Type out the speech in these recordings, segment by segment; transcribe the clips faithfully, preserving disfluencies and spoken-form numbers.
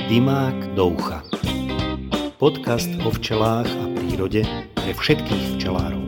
Dymák do ucha. Podcast o včelách a prírode pre všetkých včelárov.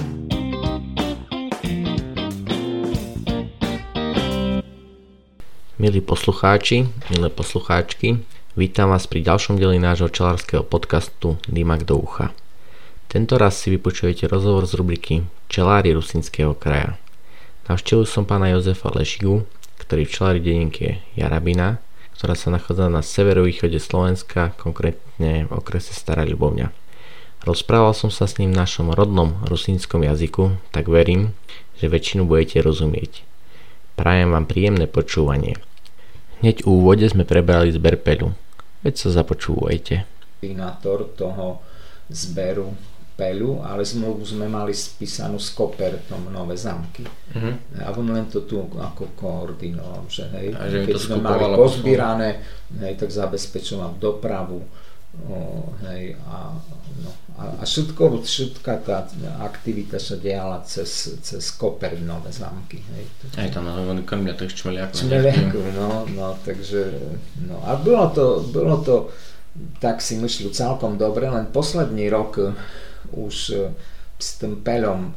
Milí poslucháči, milé poslucháčky, vítam vás pri ďalšom dieli nášho včelárskeho podcastu Dymák do ucha. Tento raz si vypočujete rozhovor z rubriky Včelári Rusínskeho kraja. Navštívil som pána Jozefa Lešigu, ktorý včelári v dedinke Jarabina, ktorá sa nachádza na severovýchode Slovenska, konkrétne v okrese Stará Ľubovňa. Rozprával som sa s ním v našom rodnom rusínskom jazyku, tak verím, že väčšinu budete rozumieť. Prajem vám príjemné počúvanie. Hneď v úvode sme prebrali zber peľu. Veď sa započúvajte. Koordinátor toho zberu peľu, ale zmluvu sme mali spísanú s Kopertom Nové Zámky. Uh-huh. A on len to tu ako koordinoval, že hej, a že keď to sme mali pozbírané, hej, tak zabezpečoval dopravu, o, hej, a, no, a, a všetko, všetká tá aktivita sa diala cez, cez Kopert Nové Zámky. Hej. Aj tam oni krmia tých čmeliakov. Čmeliakov, no, no, takže, no, a bylo to, bylo to, tak si myslím, celkom dobre, len posledný rok už s tým peľom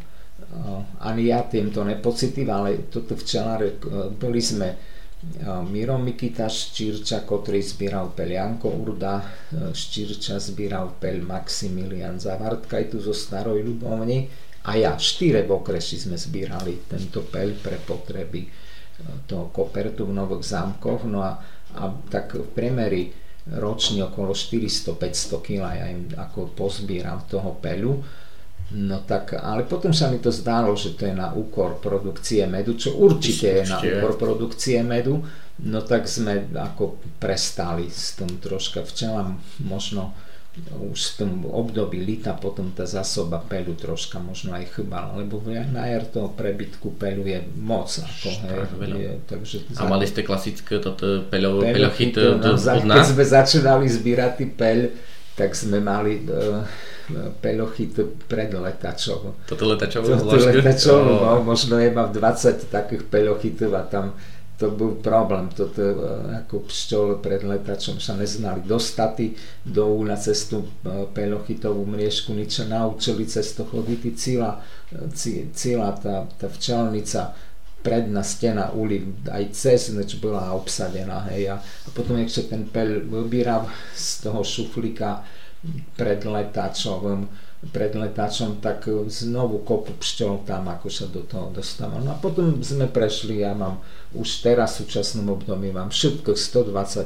ani ja tým to nepocitím, ale toto včeláre, boli sme Miro Mikita Ščírča, ktorý zbíral peľ Janko Urda Ščírča, zbíral peľ Maximilian Zavartkaj tu zo Staroj Ľubovni a ja, štyre v okreši sme zbírali tento peľ pre potreby toho Kopertu v Nových Zámkoch, no a, a tak v priemeri ročne okolo štyristo päťsto kilogramov ja im ako pozbieram toho peľu. No tak, ale potom sa mi to zdálo, že to je na úkor produkcie medu, čo určite je na úkor produkcie medu. No tak sme ako prestali s tom troška včelám, možno už v tom období lita potom tá zásoba peľu troška možno aj chýbala, lebo na jar toho prebytku peľu je moc. Ako, hej, je, takže a mali ste klasické toto peľové peľochyt od nás? Keď sme začínali zbierať peľ, tak sme mali uh, peľochyt pred letačov. Toto letačovú zložku? Toto letačovú, no, možno iba v dvadsať takých peľochytov a tam to bol problém, toto ako pšťol pred letačom sa neznali dostati do na cestu peľochytovú mriežku, nič sa naučili cez to chodiť, celá, celá tá, tá včelnica, predná stena uli aj cez neč bola obsadená, hej, a, a potom ešte ten peľ vybíral z toho šuflíka pred letáčom, pred letáčom, tak znovu kopu pšťol tam, ako sa do toho dostával. No a potom sme prešli, ja mám už teraz v súčasnom období mám všetko stodvadsať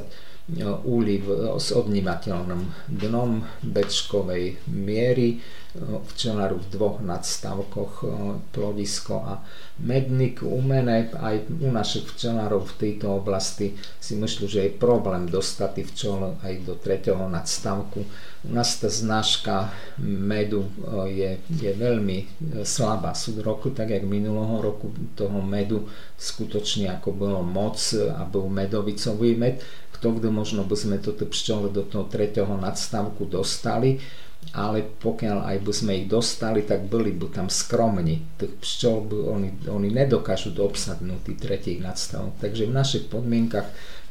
úlí s odnímateľným dnom bečkovej miery, včeláru v dvoch nadstavkoch plodisko a medník. U mene aj u našich včelárov v tejto oblasti si myslím, že je problém dostať včel aj do tretieho nadstavku. U nás tá znáška medu je, je veľmi slabá. Sú roku, tak jak minulého roku toho medu skutočne ako bolo moc a bol medovicový med. Kto kto možno by sme toto pšťole do toho tretieho nadstavku dostali, ale pokiaľ aj by sme ich dostali, tak boli by tam skromní. Tých pšťol by oni, oni nedokážu obsadnúť tý tretí nadstavok. Takže v našich podmienkach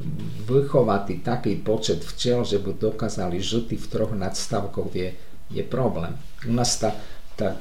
vychovať taký počet včiel, že by dokázali žiť v troch nadstavkoch, je, je problém. U nás tá, tá,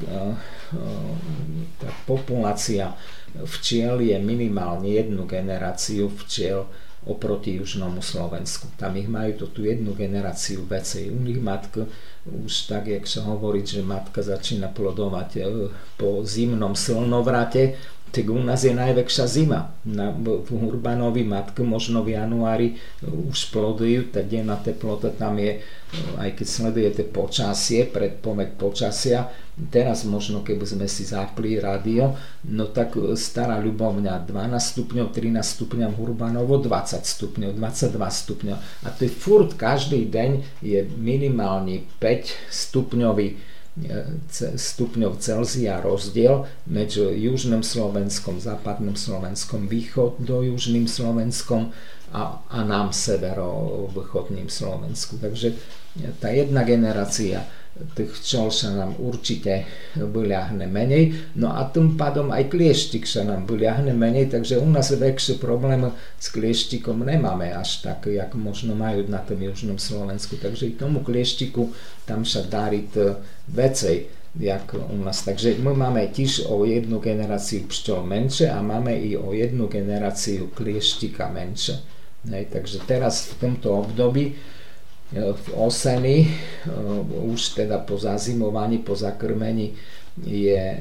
tá populácia včiel je minimálne jednu generáciu včiel oproti južnému Slovensku. Tam ich majú to tú jednu generáciu vecej. U nich matka už tak, jak sa hovorí, že matka začína plodovať po zimnom slnovrate, tak u nás je najväčšia zima. Na, v Urbanovi matky možno v januári už plodujú, tá denná teplota tam je, aj keď sledujete počasie, predpoveď počasia, teraz možno keby sme si zapli rádio, no tak Stará Ľubovňa dvanásť stupňov, trinásť stupňov, Urbanovo dvadsať stupňov, dvadsaťdva stupňov. A to je furt každý deň je minimálne päť stupňový stupňov Celzia rozdiel medzi južným Slovenskom, západným Slovenskom, východo-južným Slovenskom a, a nám severo-východným Slovensku. Takže tá jedna generácia tých včel sa nám určite vyľahne menej, no a tým pádom aj klieštik sa nám vyľahne menej, takže u nás väčšie problémy s klieštikom nemáme až tak, jak možno majú na tom južnom Slovensku, takže i tomu klieštiku tam sa darí vecej jak u nás. Takže my máme tiež o jednu generáciu pšťol menšie a máme i o jednu generáciu klieštika menšie. Hej, takže teraz v tomto období v oseni už teda po zazimovaní, po zakrmení je,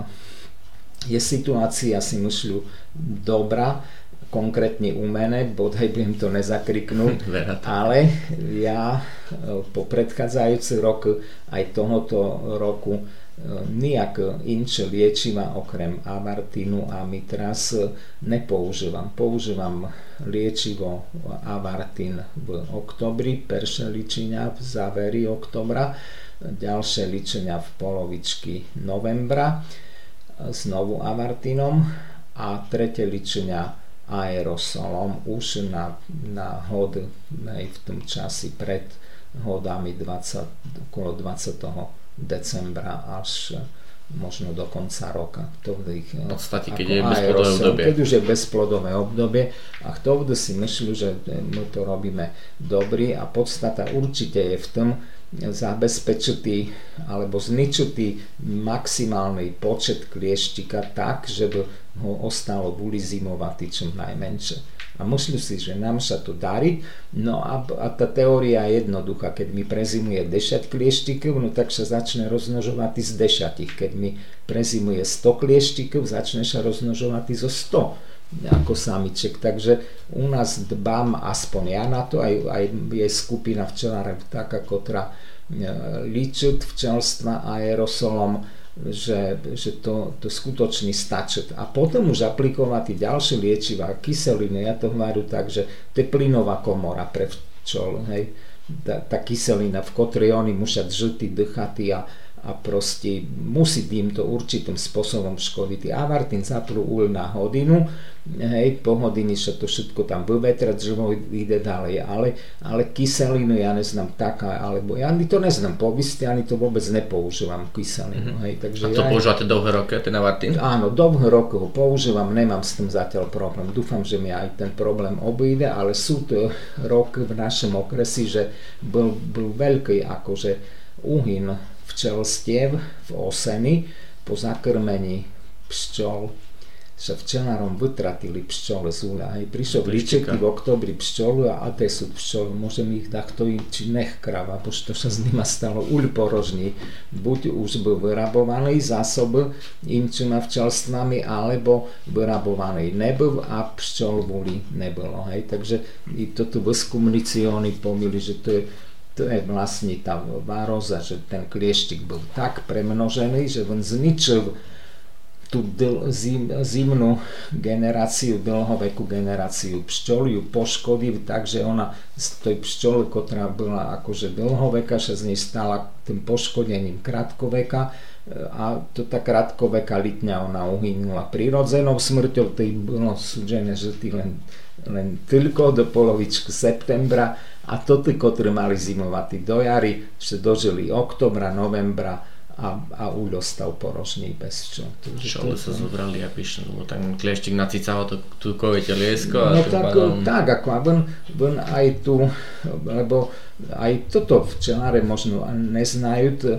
je situácia, si myslím, dobrá, konkrétne u mene, bodaj by im to nezakriknúť, ale ja po predchádzajúci rok aj tohoto roku nijak inče liečiva okrem Avartinu a Mitras nepoužívam. Používam liečivo Avartin v oktobri, peršie ličenia v záveri oktobra, ďalšie ličenia v polovičky novembra znovu Avartinom a tretie ličenia aerosolom už na, na hod v tom časi pred hodami dvadsať, okolo dvadsiateho decembra až možno do konca roka. To ich, v podstate, keď je bezplodové obdobie. Keď už je bezplodové obdobie a to si myslím, že my to robíme dobrý a podstata určite je v tom zabezpečitý alebo zničitý maximálny počet klieštika tak, že by ho ostalo boli zimovať čím najmenšie. A myslím si, že nám sa to darí. No a, a tá teória je jednoduchá. Keď mi prezimuje desať klieštikov, no tak sa začne rozmnožovať z desať. Keď mi prezimuje sto klieštikov, začne sa rozmnožovať zo sto ako samiček. Takže u nás dbám aspoň ja na to, aj, aj je skupina včelárov taká, ktorá líčiť včelstva aerosolom, že, že to, to skutočne stačí. A potom už aplikovať ďalšie liečivá, kyseliny, ja to hovorím tak, že to je plynová komora pre včel, hej. Tá, tá kyselina, v ktorej oni musia žiť, dýchať a, a proste musí im to určitým spôsobom škodiť. Avartin zaplú uľ na hodinu, hej, po hodine sa to všetko tam vyvetrať, živo ide ďalej, ale, ale kyselinu ja neznám taká, alebo ja ani to neznám poviste, ani to vôbec nepoužívam kyselinu, mm-hmm. hej, takže a to ja, používate dlhé roky, ten Avartin? Áno, dlhé roky ho používam, nemám s tým zatiaľ problém, dúfam, že mi aj ten problém obíde, ale sú to roky v našom okresi, že bol, bol veľký akože úhyn včelstiev v oseni po zakrmení pšťol sa včelárom vytratili pšťole z úľa. Prišiel ličeky v oktobri pšťolu a até sú pšťole, môžem ich takto či nech krava, bož to sa z nima stalo uľ porožný. Buď už byl vyrabovaný zásob inčima včelstvami, alebo vyrabovaný nebyl a pšťol vôli nebylo. Hej. Takže i toto vyskomunicioni pomýli, že to je to je vlastne tá vároza, že ten klieštik bol tak premnožený, že on zničil tú dl- zim, zimnú generáciu, dlhovekú generáciu pšťol, ju poškodil, takže ona z tej pšťole, ktorá bola akože dlhoveka, sa z nej stala tým poškodením krátkoveka a to tá krátkoveka litňa ona uhynula prirodzenou smrťou, to bolo súdené, že ty len, len tylko do polovičky septembra a to tí, ktorí mali zimovať do jary, sa dožili oktobra, novembra a, a už dostal porožný bez čo. Čo sa zobrali a píšli, lebo tam klieštik nacicával to tu kovite liesko. No tak, pádom... tak ako a von, von aj tu, lebo aj toto včeláre možno neznajú, to,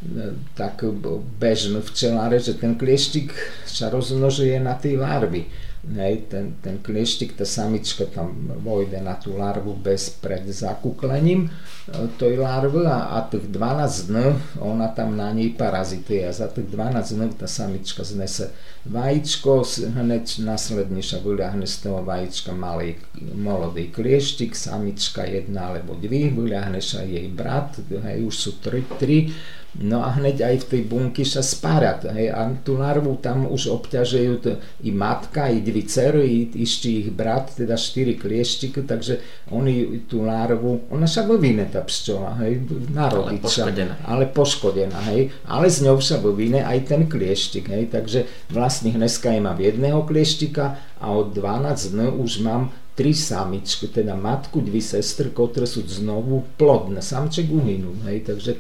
tak bežné včeláre, že ten klieštik sa rozmnožuje na tej larvy. Hej, ten, ten klieštik, tá samička tam vojde na tú larvu bez pred zakúklením tej larvy a, a tých dvanásť dní ona tam na nej parazituje a za tých dvanásť dní tá samička znese vajíčko, hneď následne sa vyľahne z toho vajíčka malý molodý klieštik, samička jedna alebo dve, vyľahne sa jej brat, hej, už sú tri, tri. No a hneď aj v tej bunky sa spárať, hej, a tú larvu tam už obťažujú t- i matka, i dvi dcery, i ešte ich brat, teda štyri klieštiky, takže oni tú larvu, ona sa vyvine tá pšťola, hej, narodiť sa, ale poškodená, hej, ale z ňou sa vyvine aj ten klieštik, hej, takže vlastne dneska mám jedného klieštika a od dvanásť dní už mám tri samičky, teda matku, dvi sestry, ktoré sú znovu plodné, samček uhynú, hej, takže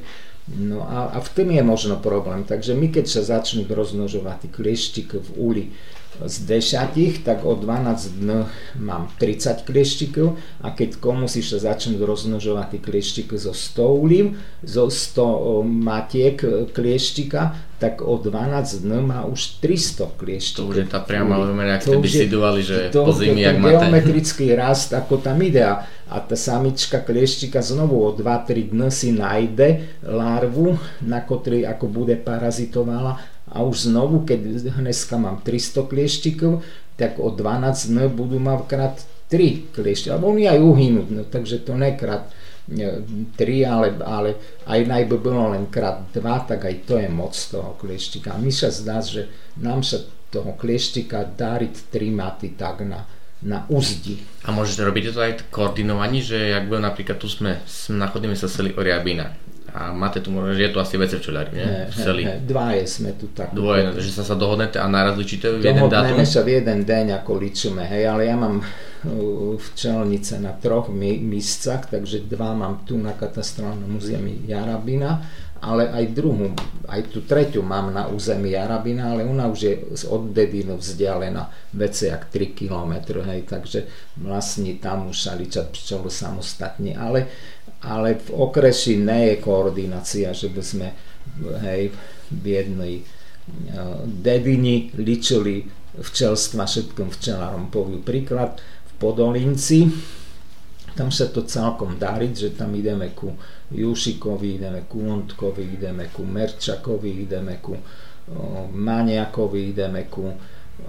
No a, a v tom je možno problém. Takže my keď sa začnú rozmnožovať klieštíky v úli z desať, tak o dvanásť dní mám tridsať klieštíkov a keď komusi sa začnú rozmnožovať klieštíky zo sto úliv, zo sto matiek klieštika, tak o dvanásť dní má už tristo klieštíkov. To už je tá priama rovina, ak ste by si duvali, že po zimi, jak máte. To je geometrický rast, ako tam ide. A tá samička klieštika znovu o dva tri dní si nájde larvu, na ktorej ako bude parazitovala. A už znovu, keď dneska mám tristo klieštikov, tak o dvanásť dní budú mať krát tri klieštika. Alebo oni aj uhynú, no, takže to ne krát tri, ale, ale aj najby bolo len krát dva, tak aj to je moc toho klieštika. A my sa zdá, že nám sa toho klieštika dáriť tri maty tak na, na uzdi. A môžete robiť to aj koordinovaní, že ak bol napríklad tu sme, nachodíme sa seli Oriabina. A máte tu, že je tu asi vece včelári, nie? He, he, he, dvaje sme tu tak. Dvoje, že sa sa dohodnete a naraz ličíte v jeden dátum? Dohodneme sa v jeden deň, ako ličíme, hej, ale ja mám včelnice na troch místcach, takže dva mám tu na katastrálnom území Jarabina, ale aj druhú, aj tú treťu mám na území Jarabina, ale ona už je od Dedinu vzdialená vece jak tri kilometre, hej, takže vlastne tam už sa ličať pčelu samostatne, ale ale v okresi nie je koordinácia, že by sme hej, v jednej uh, dedini ličili včelstva všetkým včelárom. Poviem príklad, v Podolinci, tam sa to celkom darí, že tam ideme ku Jušikovi, ideme ku Lundkovi, ideme ku Merčakovi, ideme ku uh, Maniakovi, ideme ku uh,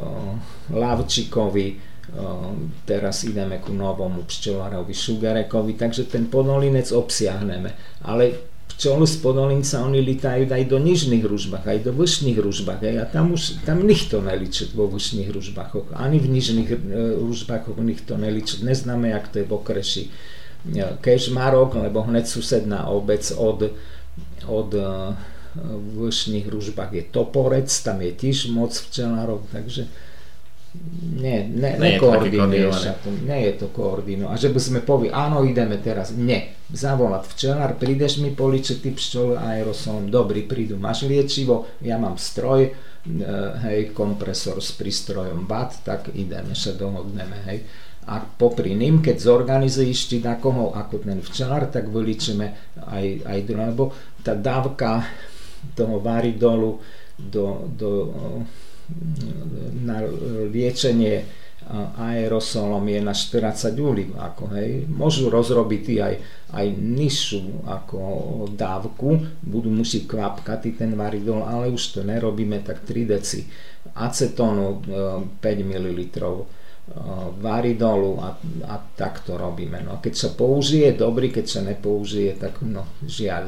Lavčikovi, teraz ideme ku novomu pčelárovi Šugarekovi, takže ten Podolinec obsiahneme. Ale pčolu z Podolinca oni litajú aj do nižných ružbách, aj do vyšných ružbách. A tam už tam nikto neličiť vo vyšných ružbách, ani v nižných ružbách nikto neličiť. Neznáme, jak to je v okreši Kežmarok, lebo hneď susedná obec od, od vyšných ružbách je Toporec, tam je tiež moc včelárov, takže Nie, ne, nie, nekoordinuje sa to, nie je to koordinované. A že by sme povedali, áno, ideme teraz, nie. Zavolať včelár, prídeš mi poličiť ty pčole aerosolom, dobrý, prídu, máš liečivo, ja mám stroj, hej, kompresor s prístrojom vat, tak ideme, sa dohodneme, hej. A popri ním, keď zorganizuješ ty na koho, ako ten včelár, tak vyličíme aj, aj druhé, lebo tá dávka toho varidolu do, do na liečenie aerosolom je na štyridsať úliv, ako hej. Môžu rozrobiť aj, aj nižšiu ako dávku, budú musieť kvapkať ten varidol, ale už to nerobíme, tak tri deci acetónu, päť mililitrov varidolu a, a tak to robíme. No, keď sa použije, dobrý, keď sa nepoužije, tak no, žiaľ.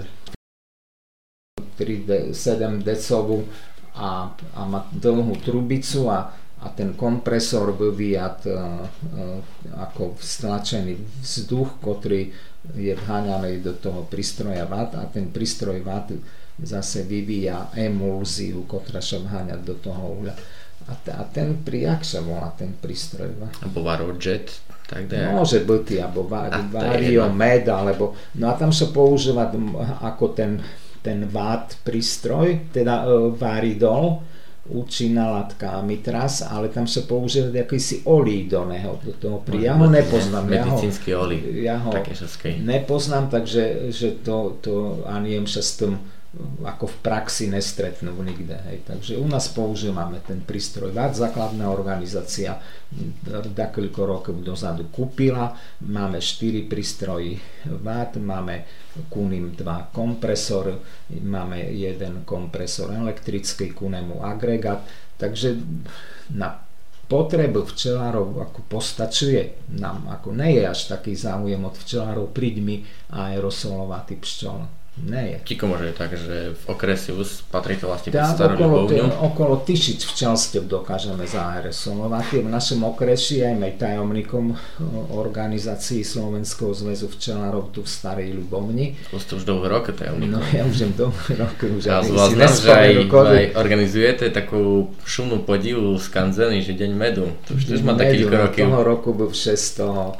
sedem decovú a, a má dlhú trubicu a, a ten kompresor vyvíjať uh, uh, ako stlačený vzduch, ktorý je vháňaný do toho prístroja vat a ten prístroj vat zase vyvíja emulziu, ktorá sa vháňa do toho uhľa. A, t- a ten prijak sa volá ten prístroj vat. Alebo Varojet, tak daj. Môže byť, alebo va- Variomed, alebo no a tam sa používa ako ten ten vát prístroj, teda e, varidol, účinná látka amitraz, ale tam sa používa akýsi olej do neho, do toho pri, ja ho nepoznám. Medicínsky olej, ja ho nepoznám, takže že to, to ani jem sa s tým ako v praxi nestretnú nikde. Hej. Takže u nás používame ten prístroj vát, základná organizácia dakoľko rokov dozadu kúpila, máme štyri prístroji vát, máme ku ním dva kompresor, máme jeden kompresor elektrický, ku nemu agregát, takže na potrebu včelárov ako postačuje nám, ako nie je až taký záujem od včelárov, príď mi aerosolovatý pšťol. Nie je. Tiko môže tak, že v okresi patrí to vlastne pod starú ľubovňu. Okolo tisíc včelstiev dokážeme zaaerosolovať. V našom okresi aj my tajomníkom organizácií Slovenského zväzu včelárov tu v Starej Ľubovni. To ste už dlhé roky tajomníkom. No ja už jem dlhé roky. Už ja z vás znám, že aj, aj organizujete takú šumnú podivu z Kanzeny, že Deň medu. To už tiež má takých rokov. Toho roku byl šesť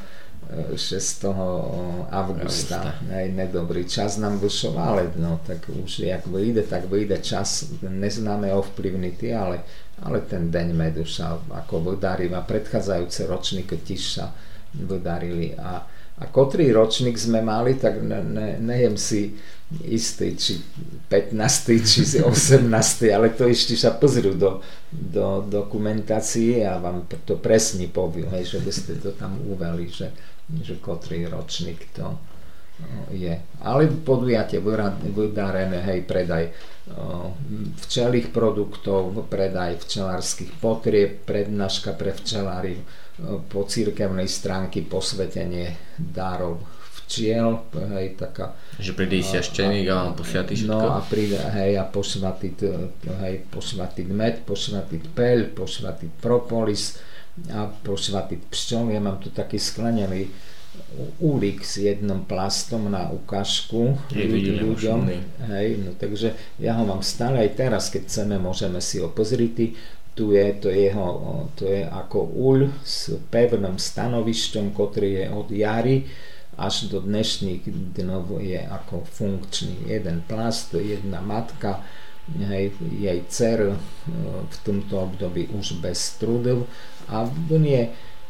že z toho augusta, hej, nedobrý čas nám vyšiel, ale no, tak už jak vyjde, tak vyjde čas, neznáme ovplyvnitý, ale, ale ten deň medu sa ako vydaril a predchádzajúce ročníky tiež sa vydarili. A A ktorý ročník sme mali, tak ne, ne, nejem si istý, či pätnásty, či osemnásty, ale to ešte sa pozrú do, do dokumentácie a vám to presne poviem, hej, že by ste to tam uveli, že, že ktorý ročník to no, je. Ale podujatie vydarené, hej, predaj o, včelých produktov, predaj včelárskych potrieb, prednáška pre včelári, po cirkevnej stránky posvetenie dárov včiel, hej, taká... Že príde si šteník a vám posviatí všetko? No a príde, hej, a posvatiť, hej, posvatiť med, posvatiť peľ, posvatiť propolis a posvatiť pšťol. Ja mám tu taký sklenený úlik s jedným plastom na ukážku ľudí, ľuďom. Hej, no takže ja ho mám stále aj teraz, keď chceme, môžeme si ho pozrieť. Tu je to jeho, to je ako uľ s pevným stanovišťom, ktorý je od jary až do dnešných dnov je ako funkčný. Jeden plast, jedna matka, hej, jej dcer v tomto období už bez trudov a on je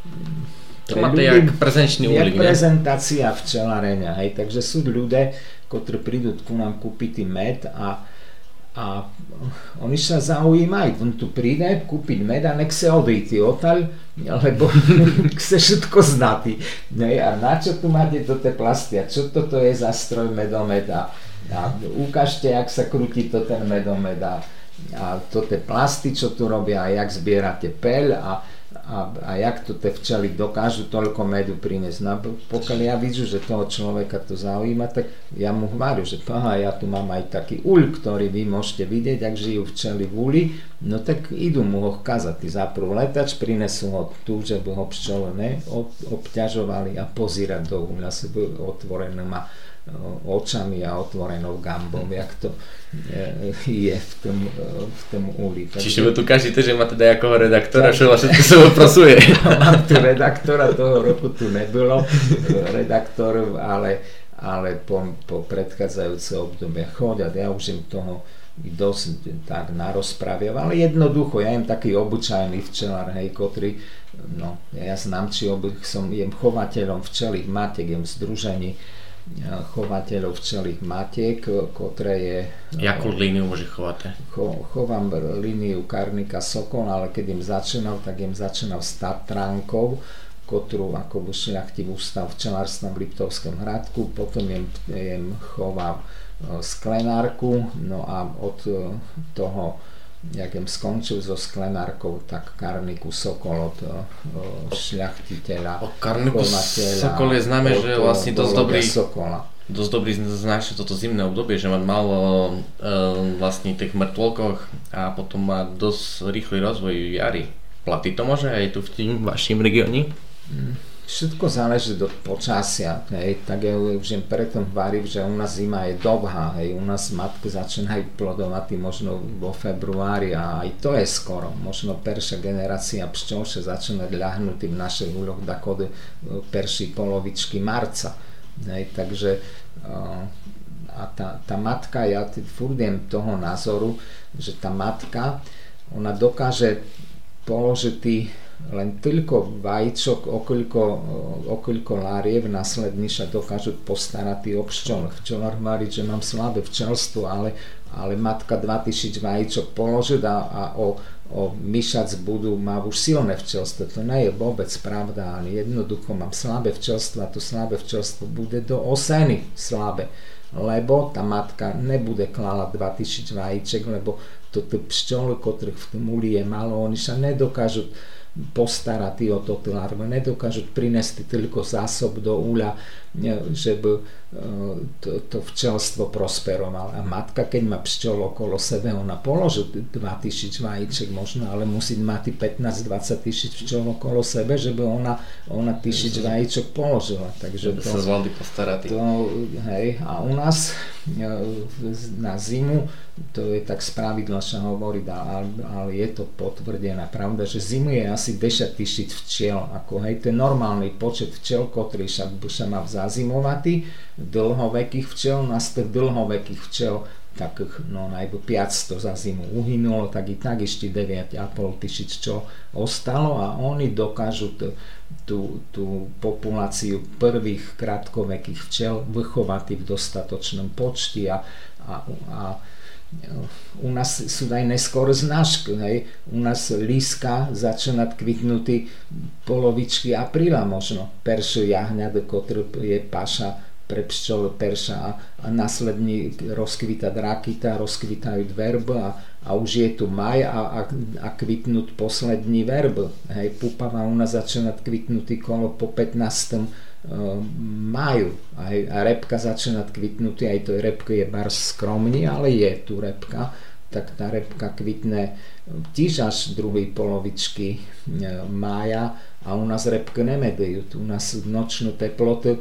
to máte jak prezenčný úlik, ne? Prezentácia včelárenia, hej, takže sú ľudia, ktorí prídu ku nám kúpiť med a a oni sa zaujímajú, on tu príde kúpiť med a nech sa odíti odtiaľ, lebo chce všetko znatý. No a na čo tu máte toto plasty a čo toto je za stroj medomed a, a ukážte, jak sa krúti to ten medomed a, a toto plasty, čo tu robia a jak zbierate peľ a A, a jak to tie včely dokážu toľko medu priniesť. No, pokiaľ ja vidím, že toho človeka to zaujíma, tak ja mu hovorím, že aha, ja tu mám aj taký uľ, ktorý vy môžete vidieť, ak žijú včely v uli, no tak idú mu ho kazať. Zaprú letač, prinesú ho tu, že by ho pčele ne obťažovali a pozírať do uľa sebe otvoreným a očami a otvorenou gambou, jak to je v tom, v tom úli. Čiže tu každý že má teda ako redaktora, čo všetko sa oprosuje. Mám tu redaktora, toho roku tu nebolo redaktor, ale, ale po, po predchádzajúce obdobie chodia, ja už im toho dosť tak narozpraviam, ale jednoducho, ja im taký obyčajný včelár, hej, ktorý, no, ja znám, či oby, som jem chovateľom včelých matiek, jem v združení chovateľov včelých matiek, ktoré je... Jakú líniu môže chovať? Cho, chovám líniu Karnika Sokol, ale keď im začínal, tak im začínal s Tatrankou, ktorú ako šľachtivý ústav včelárstva v Liptovskom Hradku, potom im, im choval sklenárku, no a od toho, jak im skončil so sklenárkou, tak Karniku Sokol od šľachtiteľa, o Karniku Sokol je známe, že vlastne dosť dobrý, Sokola. dosť dobrý znáša toto zimné obdobie, že má málo e, vlastne tých mŕtvolkoch a potom má dosť rýchly rozvoj v jari. Platí to môže aj tu v tým vašim regióne? Mm. Všetko záleží do počasia, hej, tak ja už im preto hovorím, že u nás zima je dlhá, hej, u nás matky začínajú plodovať možno vo februári a aj to je skoro, možno peršia generácia pšťol sa začína ľahnúť v našich úloh takode perší polovičky marca, hej, takže a tá, tá matka, ja furt jem toho názoru, že tá matka, ona dokáže položiť len toľko vajíčok, okoľko, okoľko láriev následne sa dokážu postarať o pšťol. Včelár hovorí, že mám slabé včelstvo, ale, ale matka dva tisíc vajíčok položiť a, a o, o myšac budú, má už silné včelstvo. To nie je vôbec pravda, ale jednoducho mám slabé včelstvo a to slabé včelstvo bude do oseny slabé, lebo tá matka nebude klala dva tisíc vajíček, lebo toto pšťol, ktorých v tom uli je malo, oni sa nedokážu postarať o toto larvu, nedokážu prinesti toľko zásob do úľa, že by to, to včelstvo prosperovalo. A matka, keď má pšťol okolo sebe, ona položí dva tisíc vajíček možno, ale musí mať pätnásť dvadsať tisíc včel okolo sebe, že by ona, ona tisíc vajíček položila. Takže to, sa zvládli postarať. To, hej, a u nás na zimu, to je tak spravidla sa hovorí, ale, ale je to potvrdená pravda, že zimu je asi desať tisíc včiel, ako hej, ten normálny počet včiel, ktorý sa, sa má zazimovať, dlhovekých včiel, nás tých dlhovekých včiel takých, no najmä päťsto za zimu uhynulo, tak i tak ešte deväť a pol tisíc čo ostalo a oni dokážu t- tú, tú populáciu prvých krátkovekých včiel vychovať v dostatočnom počte a, a, a u nás sú aj neskôr značky, hej. U nás líska začínať kvitnúť polovičky apríla možno. Peršie jahňady, ktoré je paša pre pščol perša a, a následne rozkvita drakita, rozkvitajú verby a, a už je tu maj a, a, a kvitnúť poslední verby. Hej, púpava u nás začína kvitnúť kolo po pätnásteho máju a, a repka začína kvitnúť, aj to repka je bar skromný, ale je tu repka, tak tá repka kvitne tiež až druhej polovičky mája a u nás repky nemedujú. U nás sú nočnú teplotu,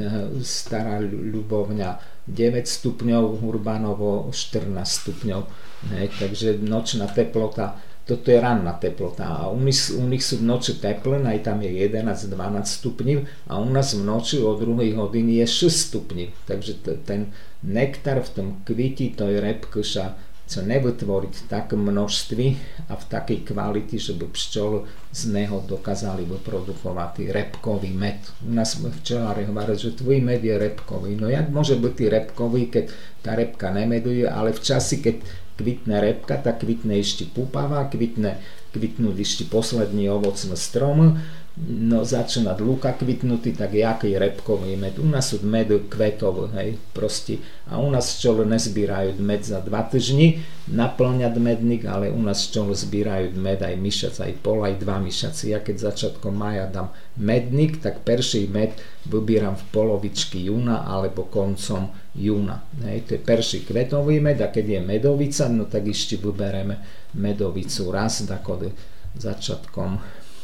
stará ľubovňa deväť stupňov, Urbanovo štrnásť stupňov. Ne, takže nočná teplota, toto je ranná teplota a u nich, u nich sú v noči teplé, aj tam je jedenásť dvanásť stupňov a u nás v noči o druhej hodiny je šesť stupňov. Takže t- ten nektar v tom kviti, to je repka sa chce nevytvoriť v takom množství a v takej kvalite, že by pščol z neho dokázali vyprodukovať repkový med. U nás včelári hovoria, že tvoj med je repkový. No jak môže byť repkový, keď tá repka nemeduje, ale v časi, keď kvitne repka, tak kvitne ešte púpava, kvitne, kvitnú ešte poslední ovocné stromy, no začínať lúka kvitnutý, tak jaký repkový med. U nás sú medu kvetový, hej, proste. A u nás včely nezbírajú med za dva týždni, naplňať medník, ale u nás včely zbírajú med aj myšac, aj pol, aj dva myšaci. Ja keď začiatkom maja dám medník, tak perší med vybíram v polovičky júna alebo koncom júna. Hej, to je perší kvetový med a keď je medovica, no tak ešte vybereme medovicu raz, tako začiatkom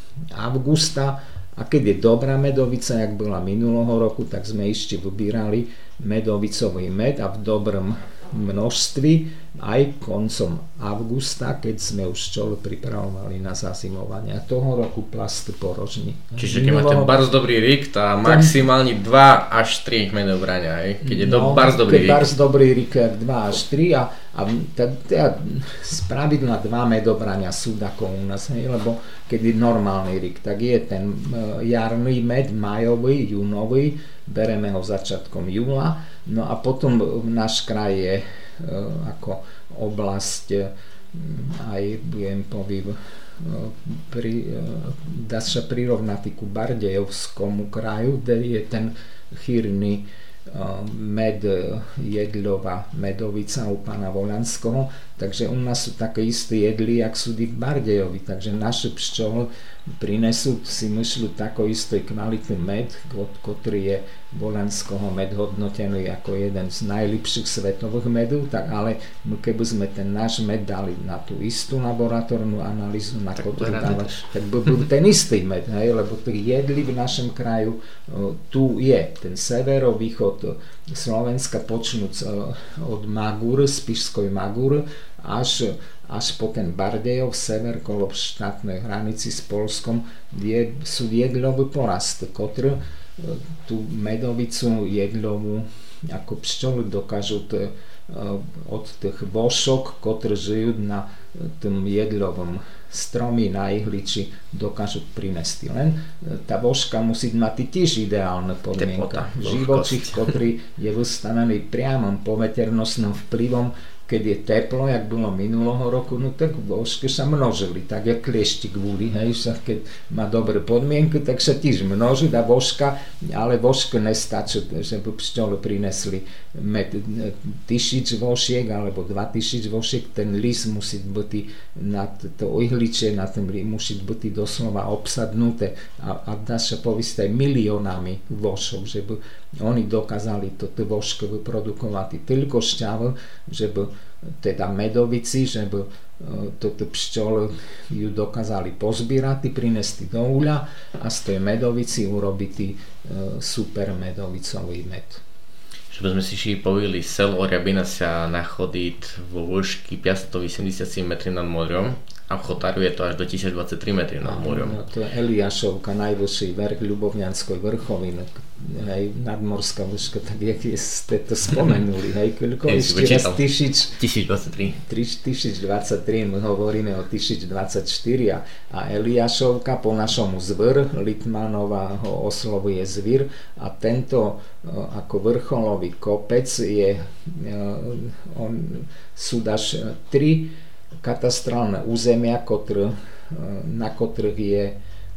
augusta a keď je dobrá medovica, jak bola minulého roku, tak sme ešte vybírali medovicový med a v dobrom množství aj koncom augusta, keď sme už včely pripravovali na zazimovanie. A toho roku plasty porožní. Čiže keď máte barz dobrý rik, tá maximálne dva až tri medobrania, hej? Keď je no, do, barz dobrý rik. Keď barz dobrý rik je dva až tri a, a teda spravidla dva medobrania sú ako u nás, hej? Lebo keď je normálny rik, tak je ten jarný med, majový, júnový, bereme ho začiatkom júla, no a potom náš kraj je e, ako oblasť e, aj budem poviem e, pri, e, dá sa prirovnať ku Bardejovskému kraju, kde je ten chýrny med jedľová medovica u pána Volanského, takže u nás sú také isté jedly, jak sú v Bardejovi, takže naše pščoly prinesú si myslú tako istý kvalitný med, ktorý je Volanského med hodnotený ako jeden z najlepších svetových medov, tak ale keby sme ten náš med dali na tú istú laboratórnu analýzu, na ktorú dáva, tak by bol ten istý med, hej, lebo tých jedlí v našom kraju tu je ten severovýchod Slovenska počnúc od Magúry, Spišskej Magúry až, až po ten Bardejov, sever kolo štátnej hranici s Polskom, je, sú jedľové porasty, ktoré tú medovicu jedľovú ako pščoly dokážu t- od tých vošok, ktoré žijú na tom jedľovom stromy, na ihliči, dokážu prinesti. Len tá voška musí mať tiež ideálne podmienka. Živočích, ktorý je vystavený priamom poveternostným vplyvom, keď je teplo, jak bolo minulého roku, no tak vošky sa množili, tak jak kliešti kvôli, hej, sa keď má dobré podmienky, tak sa tiež množí a voška, ale voška nestačí, že by pšťole prinesli med, tisíc vošiek alebo dva tisíc vošiek, ten lis musí byť na to ihličie, na ten lis musí byť doslova obsadnuté a, a dá sa povieť aj miliónami vošov, že by oni dokázali to vošky vyprodukovať toľko šťavu, že by teda medovici, že by toto pšťole ju dokázali pozbírať, prinesti do úľa a z tej medovici urobiť super medovicový med. Чтобы sme si šli povili, selo Oriabina sa nachodí vo výške päťsto osemdesiat metrov nad morom a v Chotaru je to až do tisíc dvadsaťtri metrov nad morom. No, to je Eliášovka, najvyšší vrch Ľubovňanskej vrchoviny, hej, nadmorská výška, tak jak ste to spomenuli, hej, koľko ešte raz tisíc dvadsaťtri. tisíc dvadsaťtri, my hovoríme o tisíc dvadsaťštyri a, a Eliášovka po našomu zvr, Litmanova ho oslovuje zvír a tento ako vrcholový kopec je, on sú až tri katastrálne územia, kotr, na ktorých je